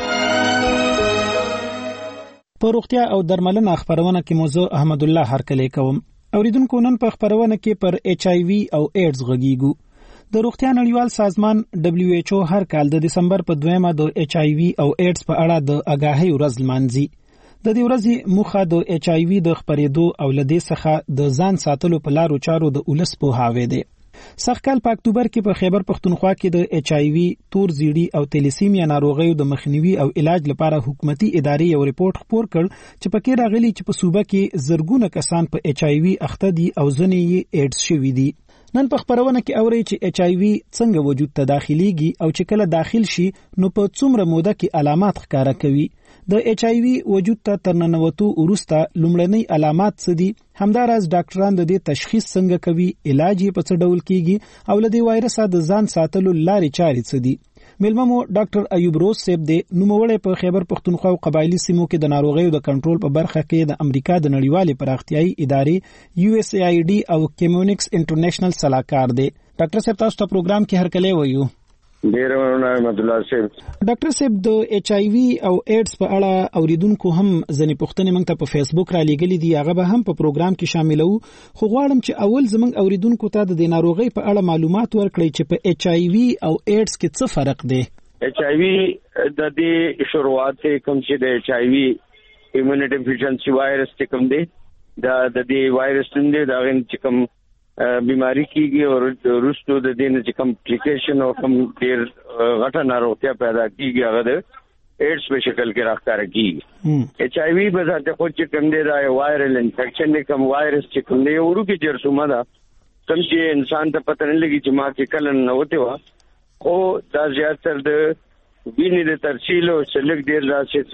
په روغتیا او درملنه خبرونه کې موضوع احمد الله هرکلی کوم. اوریدونکو نن په خبرونه کې پر ایچ آی وی او ایډز غږیږو. د روغتیا نړیوال سازمان دبلیو ایچ او هر کال د دسمبر په دویمه د ایچ آی وی او ایډز په اړه د آگاهی ورځ لمانځي. د دې ورځې موخه د ایچ آی وی د خپرېدو او لدې څخه د ځان ساتلو په لارو چارو د ولس پوهاوی دی. سږکال په اکتوبر کې په خیبر پښتونخوا کې د ایچ آی وی، تور زیړی او تیلیسیمیا ناروغیو د مخنیوي او علاج لپاره حکومتي ادارې یو ریپورت خپور کړ چې پکې راغلي چې په صوبه کې زرګونه کسان په ایچ آی وی اخته دي او ځینې یې ایډز شوي دي. نن په خبرونه کې اوري چې ایچ آی وی څنګه وجود ته داخليږي او چې کله داخل شي نو په څومره موده کې علامات ښکارا کوي. د ایچ آی وی وجود ته تر ننوتو وروسته لومړنۍ علامات څه دي، همداراز ډاکټران د دې تشخیص څنګه کوي، علاج یې په څه ډول کیږي او له دې وایرس د ځان ساتلو لارې چارې څه دي. ملممو ډاکټر ایوب روز صاحب دی، نوموړی په خیبر پښتونخوا او قبایلی سیمو کې د ناروغیو د کنټرول په برخه کې د امریکا د نړیوالې پراختیایي ادارې یو ایس ای آی ډي او کیمونکس انټرنیشنل صلاحکار دی. ډاکټر صاحب تاسو ته پروګرام کې هرکلی وایو. ډیر مننه احمد الله صاحب. ډاکټر صاحب د ایچ آی وی او ایډز په اړه اوریدونکو هم ځنې پوښتنې موږ ته په فیسبوک را لېږلې دي، هغه به هم په پروګرام کې شاملو، خو غواړم چې اول زموږ اوریدونکو ته د ناروغۍ په اړه معلومات ورکړئ چې په ایچ آی وی او ایډز کې څه فرق دی. ایچ آی وی د دې شروعات کوم چې د ایچ آی وی ایمونټي ډیفیشنسي وایرس چې کوم دی دا د دې وایرس نه دا چې کوم بیماری کیږي او وروسته د دې نه چې کمپلیکیشن او کوم ډیر غټه ناروغتیا پیدا کیږي هغه د ایډز په شکل کې راښکاره کیږي. ایچ آی وی په ذات خو چې کوم دی دا وایرل انفیکشن دی، کوم وایرس چې کوم دی ورو کې جرثومه ده کوم چې انسان ته پته نه لګي چې ما کې کله نه وته وا، خو دا زیاتره د وینې د ترسیل او سلک ډیر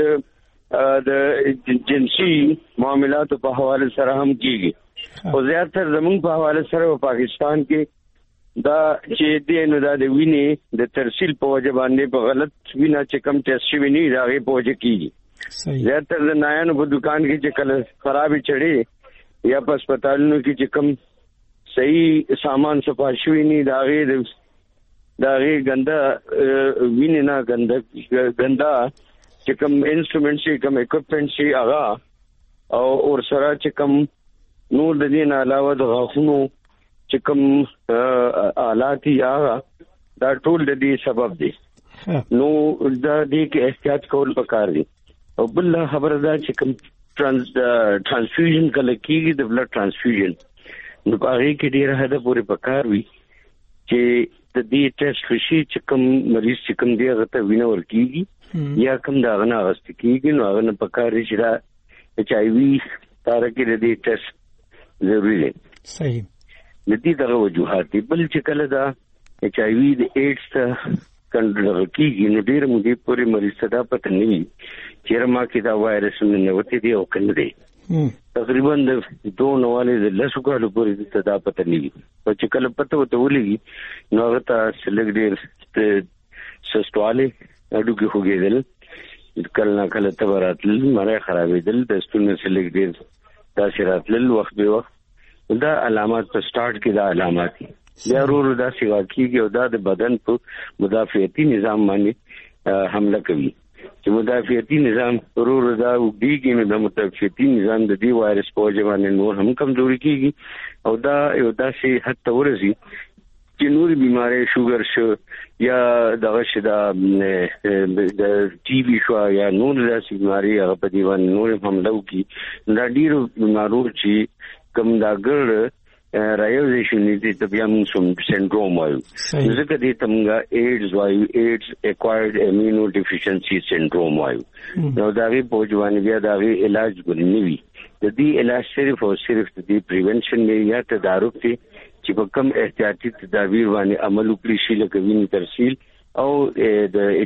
راځي د جنسي معاملاتو په حواله سره هم کیږي. او زیاتره زمونږ په حواله سره په پاکستان کې دا چې د نو د وینې د ترسیل په وجه باندې په غلط وینا چې کم ټیسټ شوی نه راغی په وجه کیږي. زیاتره د نایانو په دکان کې چې کله خرابې چړې یا په هسپتالونو کې چې کم صحیح سامان صفا شوی نه راغی د هغه ګنده وینې نه ګنده ګنده چې کم انسټرومنټ شي کم اکوپمنټ شي هغه او اور سره چې کم نور د دې نه علاوه د غاښونو چې کوم آلات یا دا ټول د دې سبب دي. نو دا دې کې احتیاط کول پکار دي. او بل خبره ده چې کوم ترانس ترانسفیوژن کله کېږي د بلډ ترانسفیوژن نو هغه کې ډیره حد پورې پکار وي چې د دې ټیسټ وشي چې کوم مریض چې کوم دی هغه ته وینه ورکیږي یا کوم دا غنا غست کېږي نو هغه نه پکار چې دا ایچ آی وی تارکه د دې ټیسټ ضروری دی. صحیح. د دې دغه وجوهات دي. بل چې کله دا ایچ آی وی د ایډز ته کنټرول کیږي نو ډیر مودې پورې مریض ته دا پته نه وي چې ما کې دا وایرس نه وتی دی او کنه دی. تقریبا د دوه نواله د لسو کالو پورې ته دا پته نه وي. او چې کله پته وته ولګي نو هغه ته سلګ ډیر سستواله اډو کې هوګېدل کله کله تبراتل مړی خرابېدل د ستوني سلګ ډیر دا شراتل وخت به وخت دا علامات په سٹارټ کې دا علامات دي. بیا ورو دا سیوا کیږي او دا د بدن په مدافعتي نظام باندې حمله کوي چې مدافعتي نظام ورو دا وګړي نو د مدافعتي نظام د دې وایرس په وجه باندې نور هم کمزوري کیږي او دا یو داسې حد ته ورسي چې نور بیماری شوګر شو یا دغه شدا د ټي بي شو یا نور داسې بیماری هغه په دیوان نور هم لوکي دا ډیرو بیمارو چې کوم دا ګر رایوزیشن دي د بیا موږ سندروم وایو ځکه دې تمګه ایډز وایو ایډز اکوایرډ امینو ډیفیشنسي سندروم وایو نو دا غي په ځواني بیا دا غي علاج ګنوي د دې علاج صرف او صرف د دې پریونشن نه یا تدارک دي چې په کوم احتیاطي تدابیر باندې عمل وکړي شي لکه وینې ترسیل او د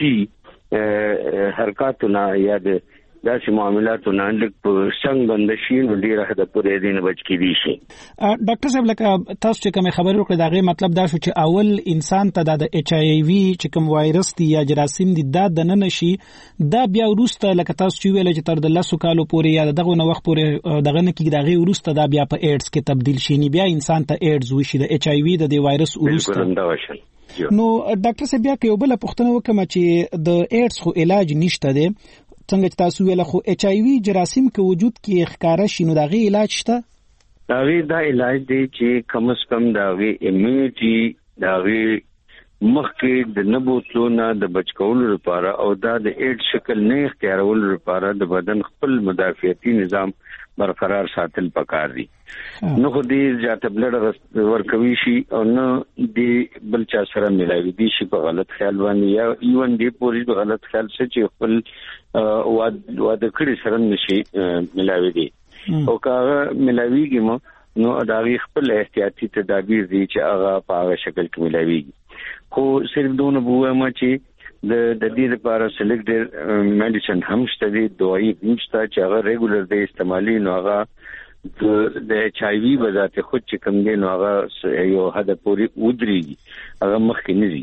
ایجنسي حرکاتونه یا د داسې معاملاتو نه لږ په څنګه بند شي نو ډیره حد پورې دې نه بچ کېدی شي. ډاکټر صاحب لکه تاسو چې کوم خبرې وکړې دا غي مطلب دا شو چې اول انسان ته د ایچ آی وی چې کوم وایرس دی یا جراثیم دی دا د نه نشي دا بیا ورسته لکه تاسو چې ویل چې تر د لسو کالو پورې یا دغه نو وخت پورې دغه نه کې دا غي ورسته دا بیا په ایډز کې تبدیل شي نه بیا انسان ته ایډز وشي د ایچ آی وی د وایرس ورسته. نو ډاکټر صاحب بیا کې یو بل پوښتنه وکم چې د ایډز خو علاج نشته دی څنګه چې تاسو ویل خو ایچ آی وی جراثیم کې وجود کې ښکارا شي نو دا غي علاج شته؟ دا غي دا علاج دی چې کم از کم دا غي امیونټي دا غي مخکې د نبوتلو نه د بچکولو لپاره او دا د ایډ شکل نه اختیارولو لپاره د بدن خپل مدافعتي نظام برقرار ساتل پکار دي. نو خو دې ځاته بلډ ورکوي شي او نه دې بل چا سره ملایوي دي شي په غلط خیال باندې یا ایون دې پوری په غلط خیال سره چې خپل واده کړی سره نشي ملایوي دي او کاغه ملایويږي مو نو اداوی خپل احتیاطي تدابیر دي چې هغه په هغه شکل کې ملایويږي خو صرف دونه بوه ما چې د د دې لپاره سلیکټډ میډیسن هم شته دي دوايي هم شته چې هغه ریګولر دی استعمالي نو هغه د ایچ آی وی بذات خود چې کوم دی نو هغه یو حد پورې ودرېږي هغه مخکې نه دي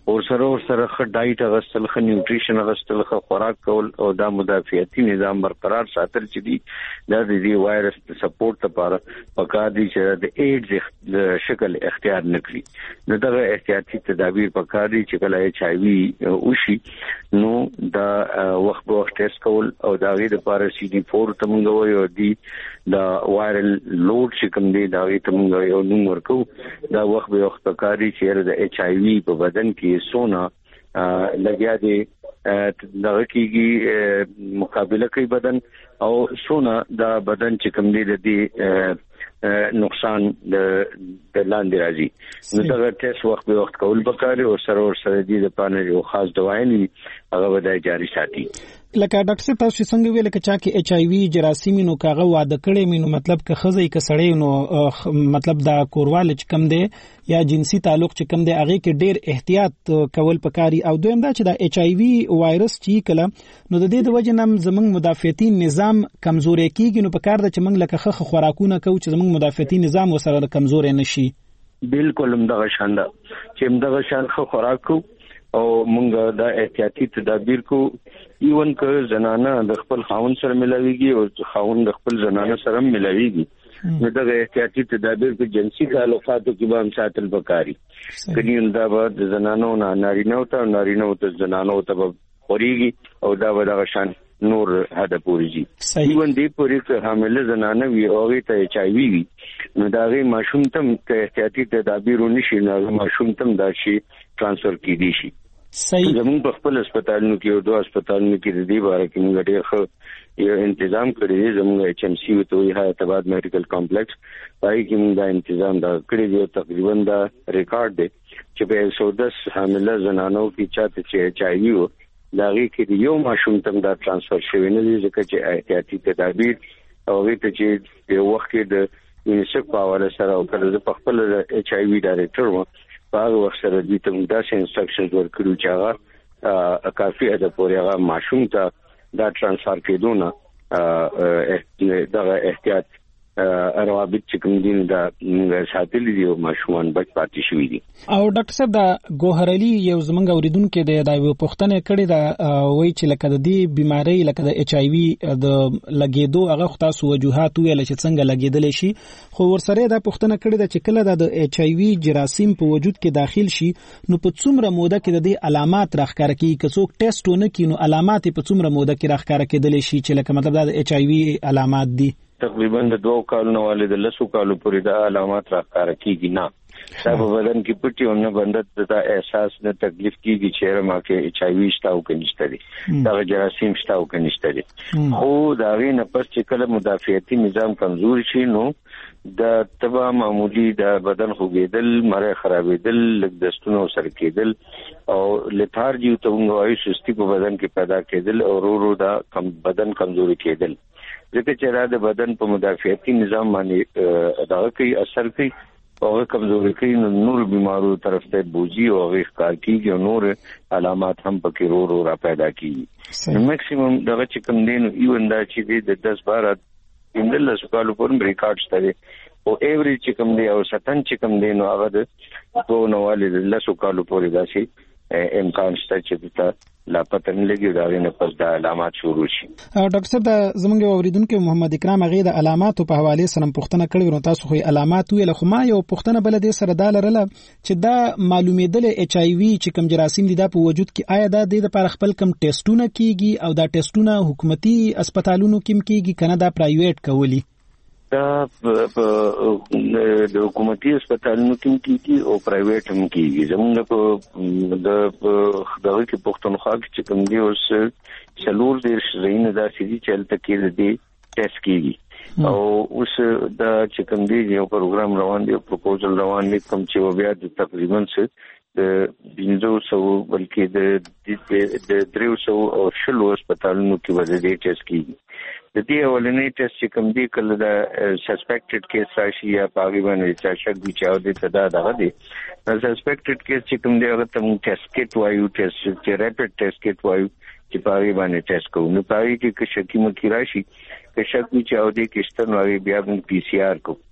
او سره سره خ ډایټ غسل خ نیوټریشن غسل خ خوراک کول او دا مدافعتي نظام برقرار ساتل چې دي دا د دې وایرس د سپورټ لپاره پکار دي چې د ایډز شکل اختیار نکړي نو دا احتیاطي تدابیر پکار دي چې کله ایچ آی وی وشي نو دا وخت په وخت ټیسټ کول او دا غي د لپاره سی ډي فور تمغه وي او دی دا وایرل لوډ چې کوم دی دا غي تمغه یو نوم ورکو دا وخت به وخت پکار دي چې د ایچ آی وی په بدن کې سونا لګیا دي دغه کېږي مقابله کوي بدن او سونا دا بدن چې کوم دی د دې نقصان د لاندې راځي نو دا ټیسټ وخت به وخت کول پکاره او سره سره دې د پانه یو خاص دوايي هغه ودای جاری ساتي لکه ډاکټر تاسو څنګه ویل چې چا کې ایچ آی وی جراثیم نو کاغه واده کړي مینو مطلب که خزې ک سړی نو مطلب دا کورواله چې کم دی یا جنسي تعلق چې کم دی هغه کې ډیر احتیاط کول پکاري او دویم دا چې دا ایچ آی وی وایرس چې کله نو د دې د وجه نم زمنګ مدافعتي نظام کمزوري کیږي نو پکار د چې موږ لکه خخ خوراکونه کوو چې زمنګ مدافعتي نظام وسره کمزوري نشي بالکل هم دغه شان ده چې دغه شان خو خوراک کوو او مونږ دا احتیاطي تدابیر کو ایون که زنانه د خپل خاون سره ملاويږي او خاون د خپل زنانه سره ملاويږي نو دا احتیاطي تدابیر په جنسي تعلقاتو کې به هم ساتل پکاري کله دا به د زنانو نه نارینه او ته نارینه او ته زنانو ته خوريږي او دا به د شان نور هدا پوریږي ایون دې پوری که حامله زنانه وي او ته ایچ آی وی وي نو دا غي ماشوم تم ته احتیاطي تدابیر ونشي نو ماشوم تم دا شي ترانسفر کیدی شي صحیح زموږ په خپل هسپتالونو کې او دوه هسپتالونو کې د دې باره کې موږ ډېر ښه یو تنظیم کړی دی زموږ ایچ ام سی وته وی حیاتاباد میډیکل کمپلیکس پای کې موږ دا تنظیم دا کړی دی تقریبا دا ریکارډ دی چې په یو سو دس حامله زنانو کې چاته چې ایچ آی وی و دا غي کې یو ماشوم تم دا ترانسفر شوی نه دی ځکه چې احتیاطي تدابیر او غي ته چې یو وخت کې د یونیسف په حواله سره او کله د خپل ایچ آی وی ډایریکټر و هغه وخت سره دې ته موږ داسې انسټرکشنز ورکړو چې هغه کافي ده پورې هغه ماشوم ته دا ترانسفر کېدونه دغه احتیاط روابط چې کوم دي دا موږ ساتلي دي او ماشومان بچ پاتې شوي دي او ډاکټر صاحب دا ګوهرعلي یو زمونږ اوریدونکو د دا پوښتنه کړې دا وایي چې لکه د دې بيمارۍ لکه د ایچ آی وی د لګیدو هغه خو تاسو وجوهات ویل چې څنګه لګیدل شي خو ورسره دا پوښتنه کړې دا چې کله د ایچ آی وی جراثیم په وجود کې داخل شي نو په څومره موده کې د دې علامات راخکاره کیږي که څوک ټیسټ ونه کړي نو علامات په څومره موده کې راخکاره کېدل شي چې لکه مطلب دا د ایچ آی وی علامات دي تقریبا د دوه کالونو والي د لسو کالو پورې د علامات راخکاره کیږي نه دا په بدن کې پټي او نه بندت د احساس نه تکلیف کیږي چې ما کې ایچ آی وی شتاو کې نشته دي دا جراثیم شتاو کې نشته دي خو دا غي نه پس چې کله مدافعتي نظام کمزور شي نو د تبا معمولی د بدن خوګیدل مړی خرابېدل لږ دستونو سر کېدل او لتارجی ته موږ سستی په بدن کې پیدا کېدل او ورو ورو دا کم بدن کمزوري کېدل ځکه چې را د بدن په مدافعتي نظام باندې دا کوي اثر کوي او کمزوري کوي نور بیمارو طرف ته بوجي او ښکار کیږي او نور علامات هم پکې ورو ورو را پیدا کیږي میکسیمم دغه چې کوم دین ایون دا چې د دس بارہ اندل سکالو پر ریکارډ ستاره او ایوریج چې کوم دی او ستن چې کوم دی نو هغه د دوه نووالي د سکالو پر داسي امکان شته چې دا لا پته نه لګي دا نه پس د علامات شروع شي ډاکټر صاحب د زمونږ اوریدونکو محمد اکرام هغه د علاماتو په حواله سره پوښتنه کړې ورته تاسو خو علامات ویل خو ما یو پوښتنه بل دې سره دا لرله چې دا معلومېدل ایچ آی وی چې کوم جراثیم دي دا په وجود کې آیا دا د لپاره خپل کم ټیسټونه کیږي او دا ټیسټونه حکومتي هسپتالونو کې کیږي کنه دا پرایویټ کولی دا د حکومتي هسپتالونو کې کیږي او پرایویټ هم کیږي زموږ په د دغه کې پښتونخوا کې چې کوم دی اوس څلور دیرش زینه دا سړي چې هلته کې دي ټیسټ کیږي او اوس دا چې کوم دی یو پروګرام روان دی پروپوزل روان دی کوم چې بیا د تقریبا څه د بینځو سو بلکې د د دریو سو او شلو هسپتالونو کې وځي ټیسټ کیږي د دې اولنې ټیسټ چې کوم دی کله د سسپیکټډ کیس راشي یا پاغي باندې چې شک وي چې او د تدا دغه دی د سسپیکټډ کیس چې کوم دی هغه تم ټیسټ کیټ وایو ټیسټ چې ریپټ ټیسټ کیټ وایو چې پاغي باندې ټیسټ کوو نو پاغي کې شکی مو کی راشي چې شک وي چې او د کیشته نو بیا موږ پی سی آر کو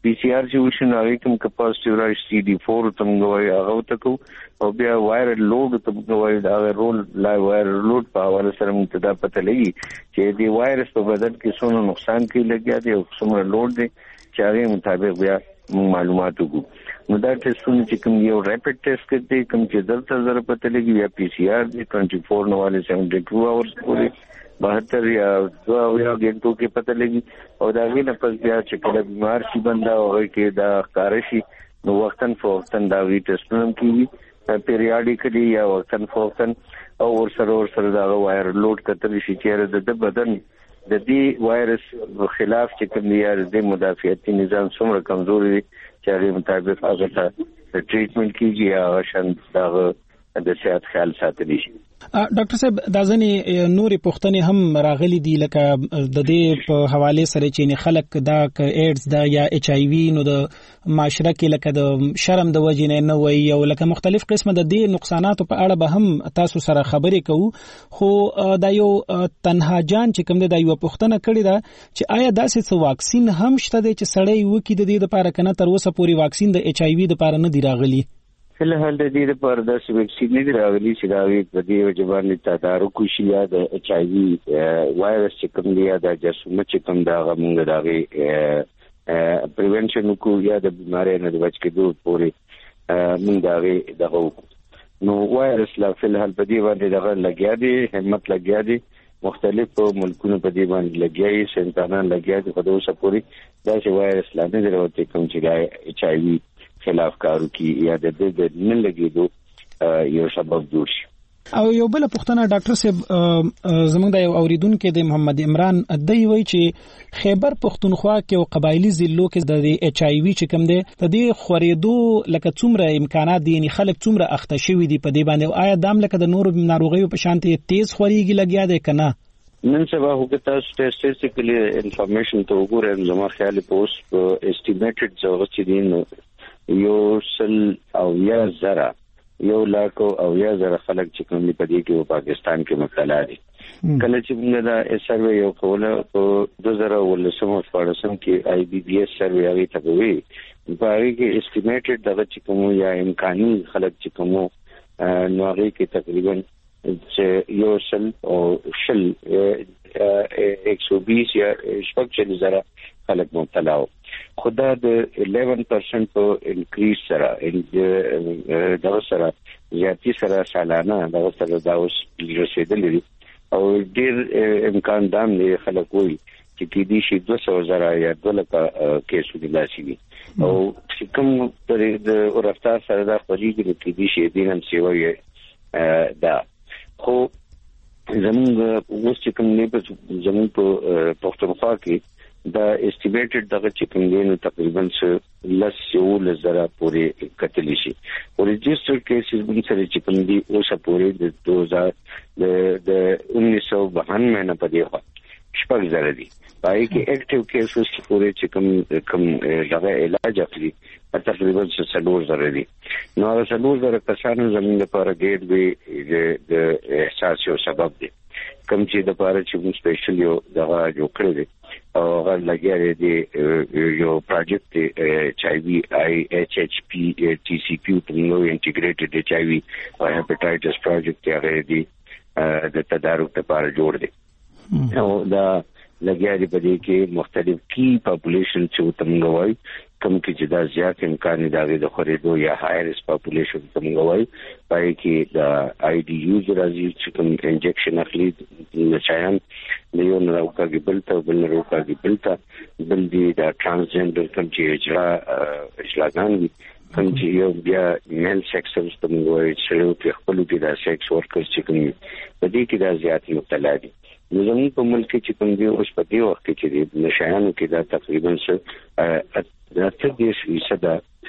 پی سی آر چې وشنه هغه کوم کپاسټي راشي سی ډي فور تم غوي هغه تکو او بیا وایرل لوډ تم غوي دا رول لا وایرل لوډ په حواله سره متدا پته لګي چې دی وایرس په بدن کې څونه نقصان کوي لګیا دی او څومره لوډ دی چې هغه مطابق بیا معلومات وګورو نو دا ټیسټونه چې کوم یو ریپټ ټیسټ کوي کوم چې دلته زره پته لګي یا پی سی آر دی چوبیس نو والے بهتر اورس پورې بہتر یا دو یا غنټو کې پته لګي او دا غي نه پس بیا چې کله بیمار شي بندا او کې دا کارشي نو وختن فوختن دا وی ټیسټونه کوي پیریاډیکلی یا وختن فوختن او ور سره ور سره دا وایر لوډ کتل شي چې د بدن د دې وایرس خلاف چې کوم دی د مدافعتي نظام څومره کمزوري دي چې هغه مطابق هغه ته ټریټمنټ کیږي یا شان دا د صحت خیال ساتلی شي. ډاکټر صاحب دا ځنې نورې پوښتنې هم راغلي دي لکه د دې په حواله سره چې خلک دا ایډز دا یا ایچ آی وی نو د معاشره کې لکه د شرم د وجې نه وي او لکه مختلف قسمه د دې نقصاناتو په اړه به هم تاسو سره خبرې کوو خو دا یو تنها جان چې کوم دا یو پوښتنه کړې ده چې آیا داسې څه واکسین هم شته چې سړی وکړي د دې لپاره کنه تر اوسه پورې واکسین د ایچ آی وی لپاره نه دی راغلی فلحال د دې لپاره د ویکسین نه راغلي چې دا وی په دې وجبان تدارک شي یا د ایچ آی وی وایرس چې کوم دی یا د جسم چې کوم دا غمونږ داغه پریونشن کو یا د بیماری نه د بچ کېدو پورې موږ داغه دغه نو وایرس لا فلحال په دې باندې دغه لګیا دي همت لګیا دي مختلف ملکونو په دې باندې لګیاي سنتانان لګیا دي په اوسه پورې دا چې وایرس لا نه دروته کوم چې ایچ آی وی خلاف کارو کی یا د دې نه لګیدو یو سبب جوړ شي. او یو بل پوښتنه ډاکټر صاحب زموږ د یو اوریدونکو د محمد عمران ادی وی چې خیبر پښتونخوا کې او قبایلی ضلعو کې د ایچ آی وی چې کوم دی د دې خورېدو لکه څومره امکانات دي یعنی خلک څومره اخته شوي دي په دې باندې آیا دام لکه د نورو ناروغیو په شان ته تیز خوريږي لګیا دی کنه نن سبا هوګه سټاتستیکلی انفارمیشن ته وګورم زما خیال په اوس اسټیمیټډ ځوغ چې دین یو سل او یا زره یو لاکو او یا زره خلک چې کوم په دې کې په پاکستان کې مبتلا دي کله چې موږ دا سروې یو کوله په دوه زره ولسم او شپږم کې آی بی بی ایس سروې هغه ته وی په هغه کې اسټیمیټډ دغه چې کوم یا امکاني خلک چې کوم نو هغه کې تقریبا چې یو سل او شل ایک سو بیس یا شپږ زره خلک مبتلا و خدا د eleven percent په انکریز سره ان دا سره زیاتی سره سالانه دا سره دا اوس رسیدلی او ډیر امکان دام نه خلک وي چې کې دي شي دوه سوه زره یا دوه لکه کیسونه داسي او کوم پر د ورفتار سره دا خوريږي کې دي شي دینم سیوي دا خو زموږ اوس چې کوم نه په زموږ په پښتونخوا کې دا استیمیټډ دغه چې کوم دی نو تقریبا څه لس یو لزره پورې کتلی شي او ريجستر کیسز موږ سره چې کوم دی اوسه پورې د دوه هزار د انیس سو بانوے نه پدې خو شپږ زره دي پای کې اکټیو کیسز پورې چې کوم کوم دغه علاج اخلي تقریبا څلور زره دي نو څلور زره کسانو زموږ لپاره ګډ وی د احساس یو سبب دی کوم چې د لپاره چې موږ سپیشل یو دغه جوړ کړی دی او هغه لګیا دی یو پروجیکټ ایچ آی وی آی ایچ ایچ پی ټي سی پی نو انټیګریټډ ایچ آی وی او هپاتایټس پروجیکټ هغه دی د تدارک لپاره جوړ دی او دا لګیا دی په دې کې مختلف کی پاپولیشن چې تمغوي کوم کې چې دا زیات امکان دی د خورېدو یا هایر پاپولیشن تمغوي پای کې دا آی ډي یوز راځي چې کوم انجکشن اخلي نشایان د یو نوکاږي بلته بل نوکاږي بلته بل دی دا ترانسجنډر کوم چې اجرا اجلاګان دي کوم چې یو بیا میل سیکسرز تمغوي چې په خپل کې دا سیکس ورکرز چې کوم په دې کې دا زیات مبتلا دي زموږ په ملک کې کوم دی اوس په دې وخت کې چې نشایانو کې دا تقریبا څه اته دیش فیصد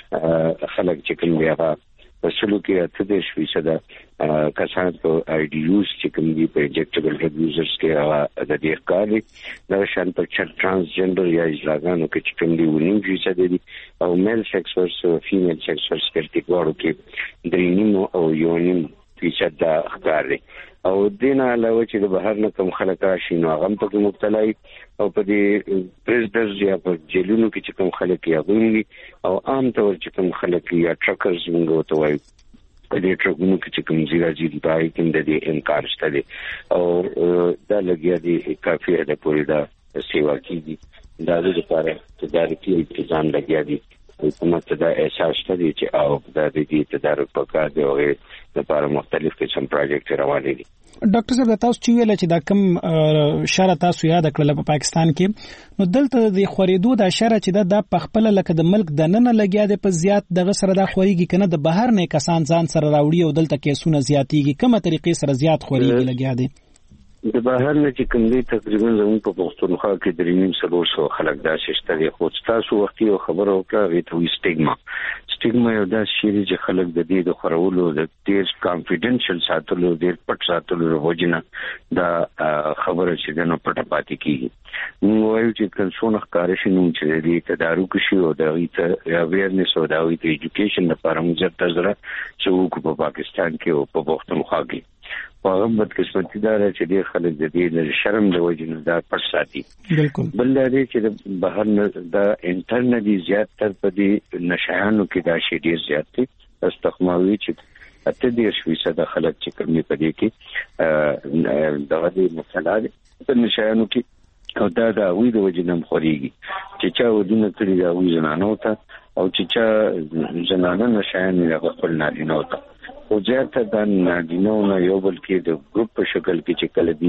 خلک چې کوم دی هغه په سلو کې اته دیش فیصد کسان په آی ډي یوز چې کوم دی په انجکټیبل ډرګ یوزرز کې هغه د دې کاري دا شان په ترانسجنډر یا اجلاګانو کې چې کوم دی ونیم فیصد دي او میل سیکس ورس فیمیل سیکس ورس کې ټیکوارو کې درې نیم او یو نیم فیصد دا ښکار دی او دین علاوه چې د بهر نه کوم خلک راشي نو هغه په مبتلا او په دې پریزیدنټ یا په جیلونو کې چې کوم خلک یا غوړي او عام طور چې کوم خلک یا ټرکرز موږ ته وایو په دې ټرکونو کې چې کوم زیراجی دی پای کې د دې انکار شته دي او دا لګیا دي کافي ده پورې دا سیوا کیږي دا د لپاره تجارتي انتظام لګیا دي حکومت دا احساس کوي چې او دا د دې تدارک په کار دی او لپاره مختلف قسم پروژیکټ روان دي. ډاکټر صاحب تاسو چې ویل چې دا کوم شر تاسو یاد کړل په پاکستان کې نو دلته د خوريدو د شر چې دا په خپل لکه د ملک د نن لګیا دی په زیات دغه سره د خوريږي کنه د بهر نه کسان ځان سره راوړي او دلته کیسونه زیاتېږي کومه طریقې سره زیات خوريږي لګیا دی د بهر نه چې کوم دی تقریبا زموږ په پښتونخوا کې درې نیم سلور سو خلک دا شته دي خو تاسو وخت یو خبره وکړه ویته سټیګما سټیګما یو دا شی چې خلک د دې د خورولو د ډیر کانفیډنشل ساتلو ډیر پټ ساتلو وجنه دا خبره چې د نو پټه پاتې کیږي نو وایو چې کنسونه ښکار شي نو چې دې تدارک شي او د ایته اویرنس او د ایته ایجوکیشن لپاره موږ ته زره چې په پاکستان کې او په پښتونخوا کې هغه بد قسمتي دار چې ډیر خلک د دې شرم د وجنه دا پټ ساتي بالکل بل لري چې بهر نه د انټرنیټي زیات تر په دې نشانو کې دا شی ډیر زیات دي استخماوي چې اته دې شوي د خلک چې کومې په دې کې دغه دې مسله د نشانو کې او دا دا وی د وجنه خوريږي چې چا ودونه کړی دا وی زنانو ته او چې چا زنانه نشان نه خپل نه نه وته او زیاته د نارینو نه یو بل کې د ګروپ په شکل کې چې کله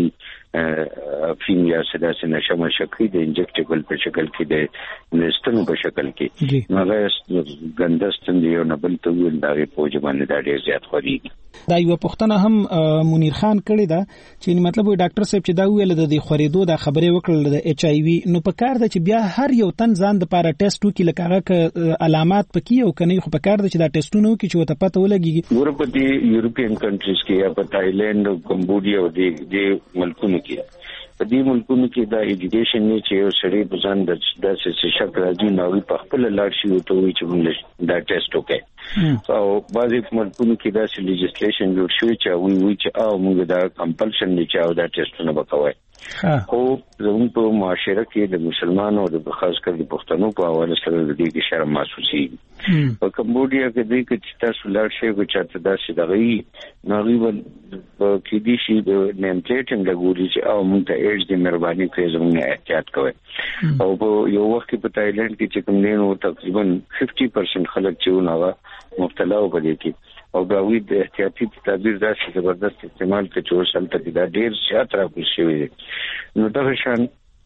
دی فین یا سداسه نشمه شکل د انجکټیبل په شکل کې د نستنو په شکل کې هغه ګندستن دی او نبل ته ویل دا په ځمانه دا ډیر زیات خوريږي دا یو پښتنه هم منیر خان کړی دا چې مطلب ډاکټر صاحب چې دا ویل د دې خوريدو د خبرې وکړل د ایچ آی وی نو په کار ده چې بیا هر یو تن ځان د لپاره ټیسټ وکړي لکه علامات پکې او کني خو په کار ده چې دا ټیسټونه وکړي چې وته پته ولګي ګور په دې یورپین کنټریز کې یا په تایلند او کمبودیا او دې ملکونو کې په دې ملکونو کې دا ایجوکیشن نه چې یو سړی په ځان د داسې شک راځي نو په خپل لاړ شي او ته وي چې موږ دا ټیسټ وکړي او بعضی ملکونو کې دا چې لیجسلیشن جوړ شوی چې وی وی چې او موږ دا کمپلشن نه چاو دا ټیسټونه وکوي خو زموږ په معاشره کې د مسلمانانو او د خاص کر د پښتنو په حواله سره د دې کې شرم محسوسي په کمبودیا کې د کې تاسو لاړ شئ او چې تاسو دغه نغیبل کې دي شي د نیم پلیټینګ د ګوري چې او موږ ته ایج د مهرباني کوي زموږ احتیاط کوي او په یو وخت په تایلند کې چې کوم دین او تقریبا پچاس پرسنټ خلک چې نو مبتلا و پدې کې او دا وی د احتیاطي تدابیر داسې زبردست استعمال کې چې ورسره د ډیر زیات راغلی شوی نو دا شان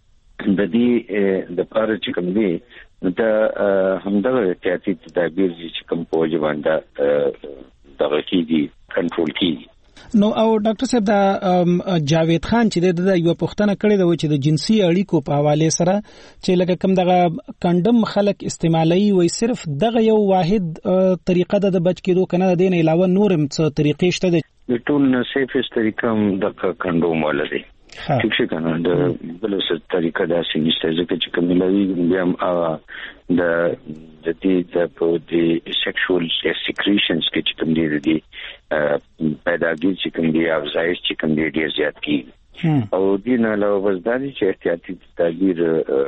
د دې د پاره چې کوم دی دا همدغه احتیاطي تدابیر چې کوم په وجه باندې دغه کیږي کنټرول کیږي نو او ډاکټر صاحب دا جاوید خان چې د یو پښتنه کړی دا چې د جنسي اړیکو په حواله سره چې لکه کوم دغه کندم خلک استعمالي وي صرف دغه یو واحد طریقه د بچ کېدو کنه د دین علاوه نورم څه طریقې شته د ټول نه سیفست طریقه د کندوم ولري ټیک شي کنه د بل څه طریقه دا چې نشته ځکه چې کوم لوي بیا د د دې د په د سیکشوال سیکریشنز کې چې کوم دي د پیداګي چې کوم دي افزایش چې کوم دي ډیر زیات کیږي او دین علاوه وزداري چې احتیاطي تدابیر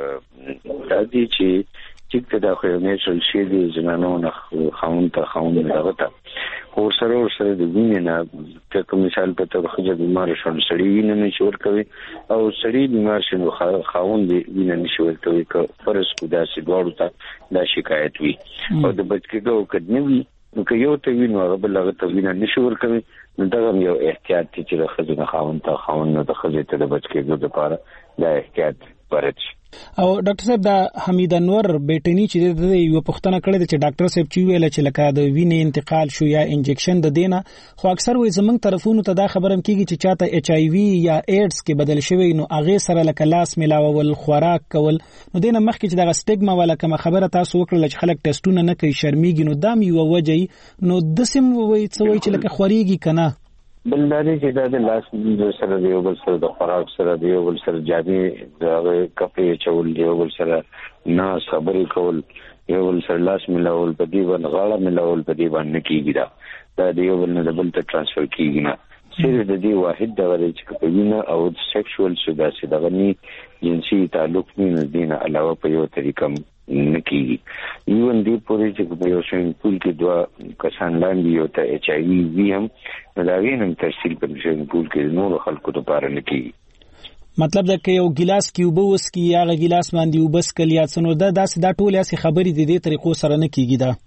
د دې چې چې دا خو نېچرل شي دي زنانو نه خاون ته خاون نه راغتا خو سره سره د وینې نه کوم مثال په توګه خځه بیمار شون سړی وینې نه شور کوي او سړی بیمار شون خاون دی وینې نه شور کوي که فرض کو داسې دواړو ته دا شکایت وي او د بچ کېدو کډنی وي نو که یو ته وینو هغه بل هغه ته وینې نه شور کوي نو دا یو احتیاط چې د خځې نه خاون ته خاون نه د خځې ته د بچ کېدو لپاره دا احتیاط پرد شي او ډاکټر صاحب دا حمید انور بیٹنی چې د یو پښتنه کړی چې ډاکټر صاحب چې ویل چې لکه د وینې انتقال شو یا انجکشن د دینه خو اکثر وې زمنګ طرفونو ته دا خبرم کیږي چې چاته ایچ آی وی یا ایډز کې بدل شوی نو هغه سره لکه لاس ملاول خوراک کول نو دینه مخکې چې د سټیګما ولا کوم خبره تاسو وکړل چې خلک ټیسټونه نه کوي شرمېږي نو دام یو وجه نو د سیم وې څه وې چې لکه خوريږي کنه بلداري چې دا د لاس سره دی او بل سره د خوراک سره دی او بل سره جامې د کپې چول دی او بل سره نه صبرې کول یو بل سره لاس ملاول په دې باندې غاړه ملاول په دې باندې کیږي دا دا د یو بل نه بل ته ترانسفر کیږي نه. صرف د دې واحد د غوړي چې په وینه او سیکشوال سودا سي د غني جنسي تعلق نه دینه علاوه په یو طریقه نکېږي. یو اندې پورې چې په یو سوین پول کې دوه کسان لاندې یو ته ایچ آی وی وی هم دا غوینم تفصیل په سوین پول کې نور خلکو لپاره نکېږي. مطلب دا که یو ګلاس کې وبو وس کې هغه ګلاس باندې وبس کلیات سنو دا داسې دا ټول یاسي خبرې د دې طریقو سره نه کیږي. دا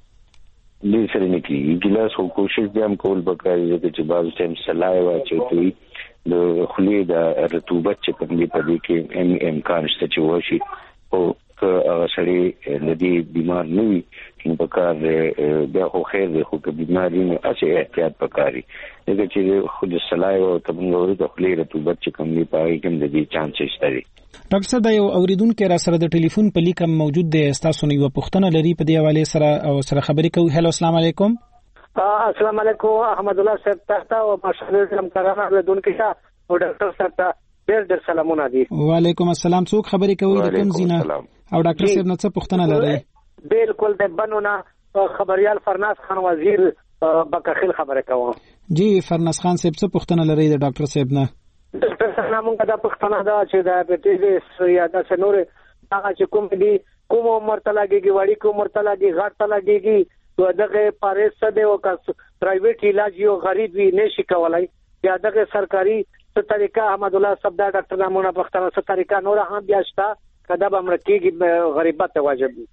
دې سره نه کیږي. ګلاس خو کوشش بیا هم کول پکاري چې بعض ټایم سلای واچوي د خولې د رطوبت چې په دې په دې کې امکان شته چې وشي او که هغه سړی د دې بیمار نه وي نو پکار بیا خو خیر دی، خو که بیماری نه اچې احتیاط پکاري ځکه چې خو د سلای او تبنګوري د خولې رطوبت چې کم دی پای کوم د دې چانس شته دی. ډاکټر صاحب یو اوریدونکو را سره د ټلیفون په لیکم موجود دی، تاسو نه یو پوښتنه لري په دې حواله سره او سره خبرې کوي. هلو السلام علیکم. السلام علیکم احمد الله صاحب تاسو او ماشاءالله کوم کارانه اوریدونکو شه او ډاکټر صاحب ته ډېر ډېر سلامونه دي. وعلیکم السلام. څوک خبرې کوي د کوم زینه او ډاکټر صاحب نه څه پوښتنه لري؟ بالکل د بنونه خبريال فرناز خان وزیر بکخیل خبره کوم. جی فرناز خان صاحب څه پوښتنه لري د ډاکټر صاحب نه؟ ډاکټر صاحب موږ دا پوښتنه دا چې دا پټیز یا د سنور هغه چې کوم دي کوم عمر ته لګيږي وړي کوم عمر ته لګيږي غټ ته لګيږي نو دغه پاریس څه دی او که پرایویټ علاج یو غریب وي نشي کولای یا دغه سرکاري څه طریقه احمد الله صاحب دا ډاکټر نامونه پوښتنه څه طریقه نور هم بیا شته کدا به مرکیږي غریبت ته واجب دي.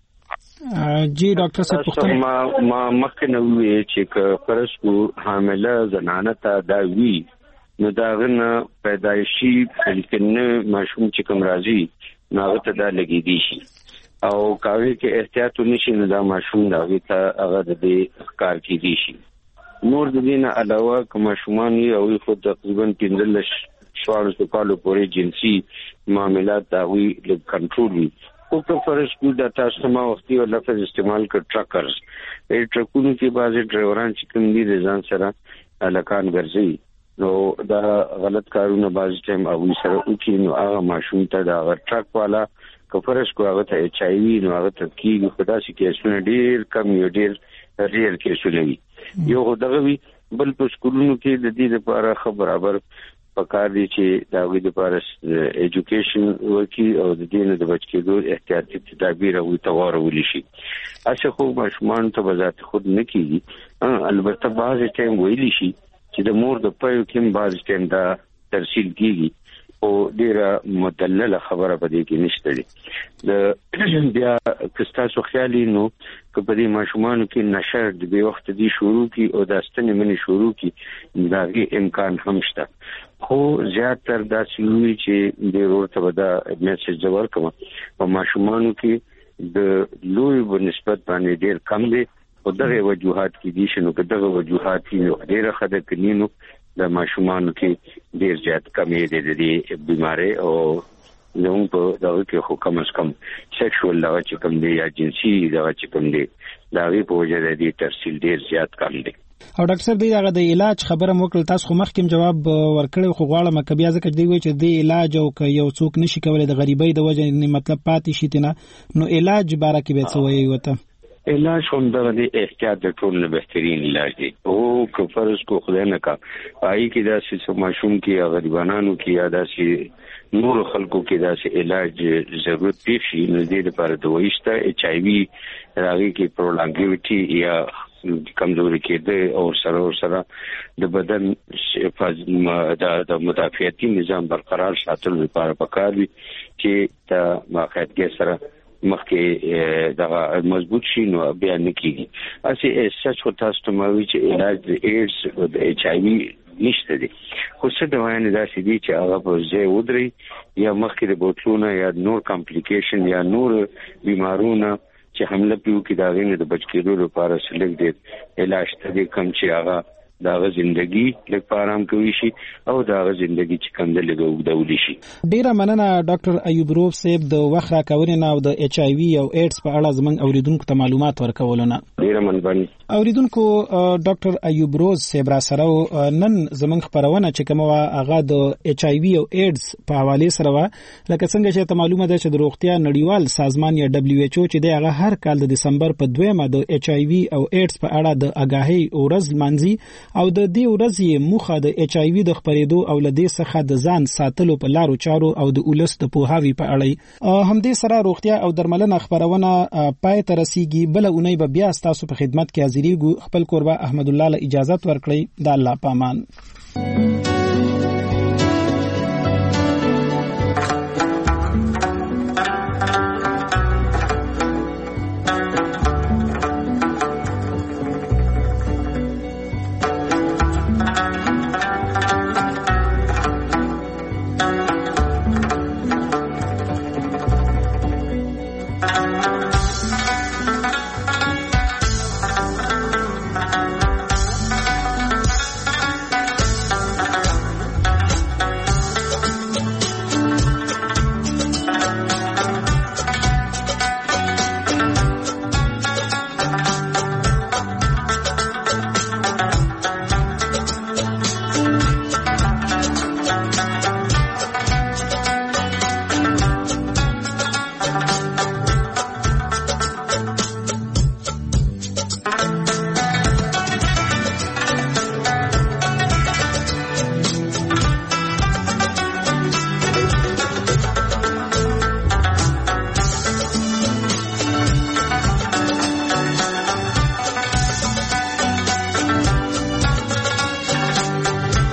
جی ډاکټر صاحب پوښتنه ما ما مخکې نو وی چې که فرض کو حامله زنانه ته دا وی نو دا غنه پیدایشي فلکنه ماشوم چې کوم راځي نو هغه ته دا لګی دي شي او کاوی کې احتیاط نشي نو دا ماشوم دا هغه ته هغه د دې کار کې دي شي. نور د دې نه علاوه کوم ماشومان یې او خو تقریبا پنځلس شوارو کالو پورې جنسي معاملات دا وی ل کنټرول وي او په فرض کو د تاسو ما وختي او لفظ استعمال کړ ټرکرز ای ټرکونو کې بعضي ډرایوران چې کوم دي ځان سره الکان ګرځي نو دا غلط کارونه بعض ټایم او سره وکړي نو هغه ماشوم ته دا ټرک والا کفرش کو هغه ته ایچ آی وی نو هغه ته کیږي خدا شي کیسونه ډیر کم یو ډیر ریل کیسونه وي یو دغه وی بل په سکولونو کې د دې لپاره خبر برابر پکار دي چې دا غوډه لپاره ایجوکیشن ورکی او د دې نه د بچ کېدو احتیاطي تدابیر او توار ولې شي. اڅه خو ماشومان ته بذات خود نه کیږي البته بعض ټایم ویلی شي چې د مور د پيو کې بعض ټایم دا ترسیل کیږي او ډیره مدلله خبره پدې کې نشته دي. د بیا کستاسو خیالي نو کپدې ماشومان کې نشر د به وخت دی شروع کی او د استنې منی شروع کی داغي امکان هم شته خو زیاتره دا سوي چې د ورته ودا میسج ورکوم په ماشومان کې د لوی بنسبت باندې ډیر کم دي او دغه وجوهات کې دي شنو دغه وجوهات کې ډیره خده کینو د ماشومان کې ډیر زیات کمی دي د بیماری او نو په دغه کې خو کم از کم سیکشوال دا چې کوم دی یا جنسي دا چې کوم دی دا وی په وجه د تفصیل ډیر زیات کم دی. او ډاکټر صاحب دغه د علاج خبره موکل تاسو خو مخکې جواب ورکړی خو غواړم ک بیا ځکه دی وی چې د علاج او ک یو څوک نشي کولای د غریبۍ د وجه نه مطلب پاتې شي تنه نو علاج باره کې به څه وایي وته علاج هم د احتیاط د ټول نه بهترین علاج دی او که فرض کو خدای نه کا پای کې دا چې ماشوم کې غریبانو کې یا دا چې نور خلکو کې دا چې علاج ضرورت پیښ نو دې لپاره دوایشته ایچ آی وی راغی کې پرولانګیوټي یا کمزوري کېده او سره سره د بدن د مدافعتي نظام برقرار ساتلو لپاره پکار دي چې د ماخذګي سره مخکې دا مضبوط شي نو بیا نه کیږي. اسی سچ هو تاسو ته مې چې علاج د ایډز او د ایچ آی وی نشته دي خو څه دوايانې داسې دي چې هغه په ځای ودري یا مخکې د بوتلونه یا نور کمپلیکیشن یا نور بیمارونه چې حمله پیو کې دا غینه د بچ کېدو لپاره سلیک دي علاج ته کم چې هغه داغه ژوندۍ لکه آرام کوي شي او داغه ژوندۍ چې کوم د لګودولي شي. ډیره مننه ډاکټر ایوب روف صاحب د وخت راکاونې نه او د ایچ آی وی او ایډز په اړه زموږ اوریدونکو ته معلومات ورکولونه. ډیره مننه. اوریدونکو ډاکټر ایوب روز صاحب را سره نن زموږ خبرونه چې کومه هغه د ایچ آی وی او ایډز په حواله سره و، لکه څنګه چې ته معلومه ده چې د روغتیا نړیوال سازمان یا دبليو ایچ او چې دی هغه هر کال د دسمبر په دویمه د ایچ آی وی او ایډز په اړه د آگاهی ورځ مانځي او د دې ورځې موخه د ایچ آی وی د خپرېدو او لدې څخه د ځان ساتلو په لارو چارو او د اولس د پوهاوی په اړه همدې سره روغتیا او درملنه خبرونه پای ته رسیږي. بل اونۍ به بیا تاسو په خدمت کې حاضرېږو. خپل کوربه احمد الله له اجازه ورکړئ. د الله پامان.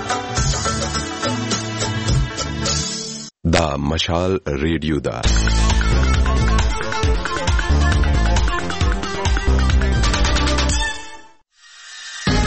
مشال ریډیو دا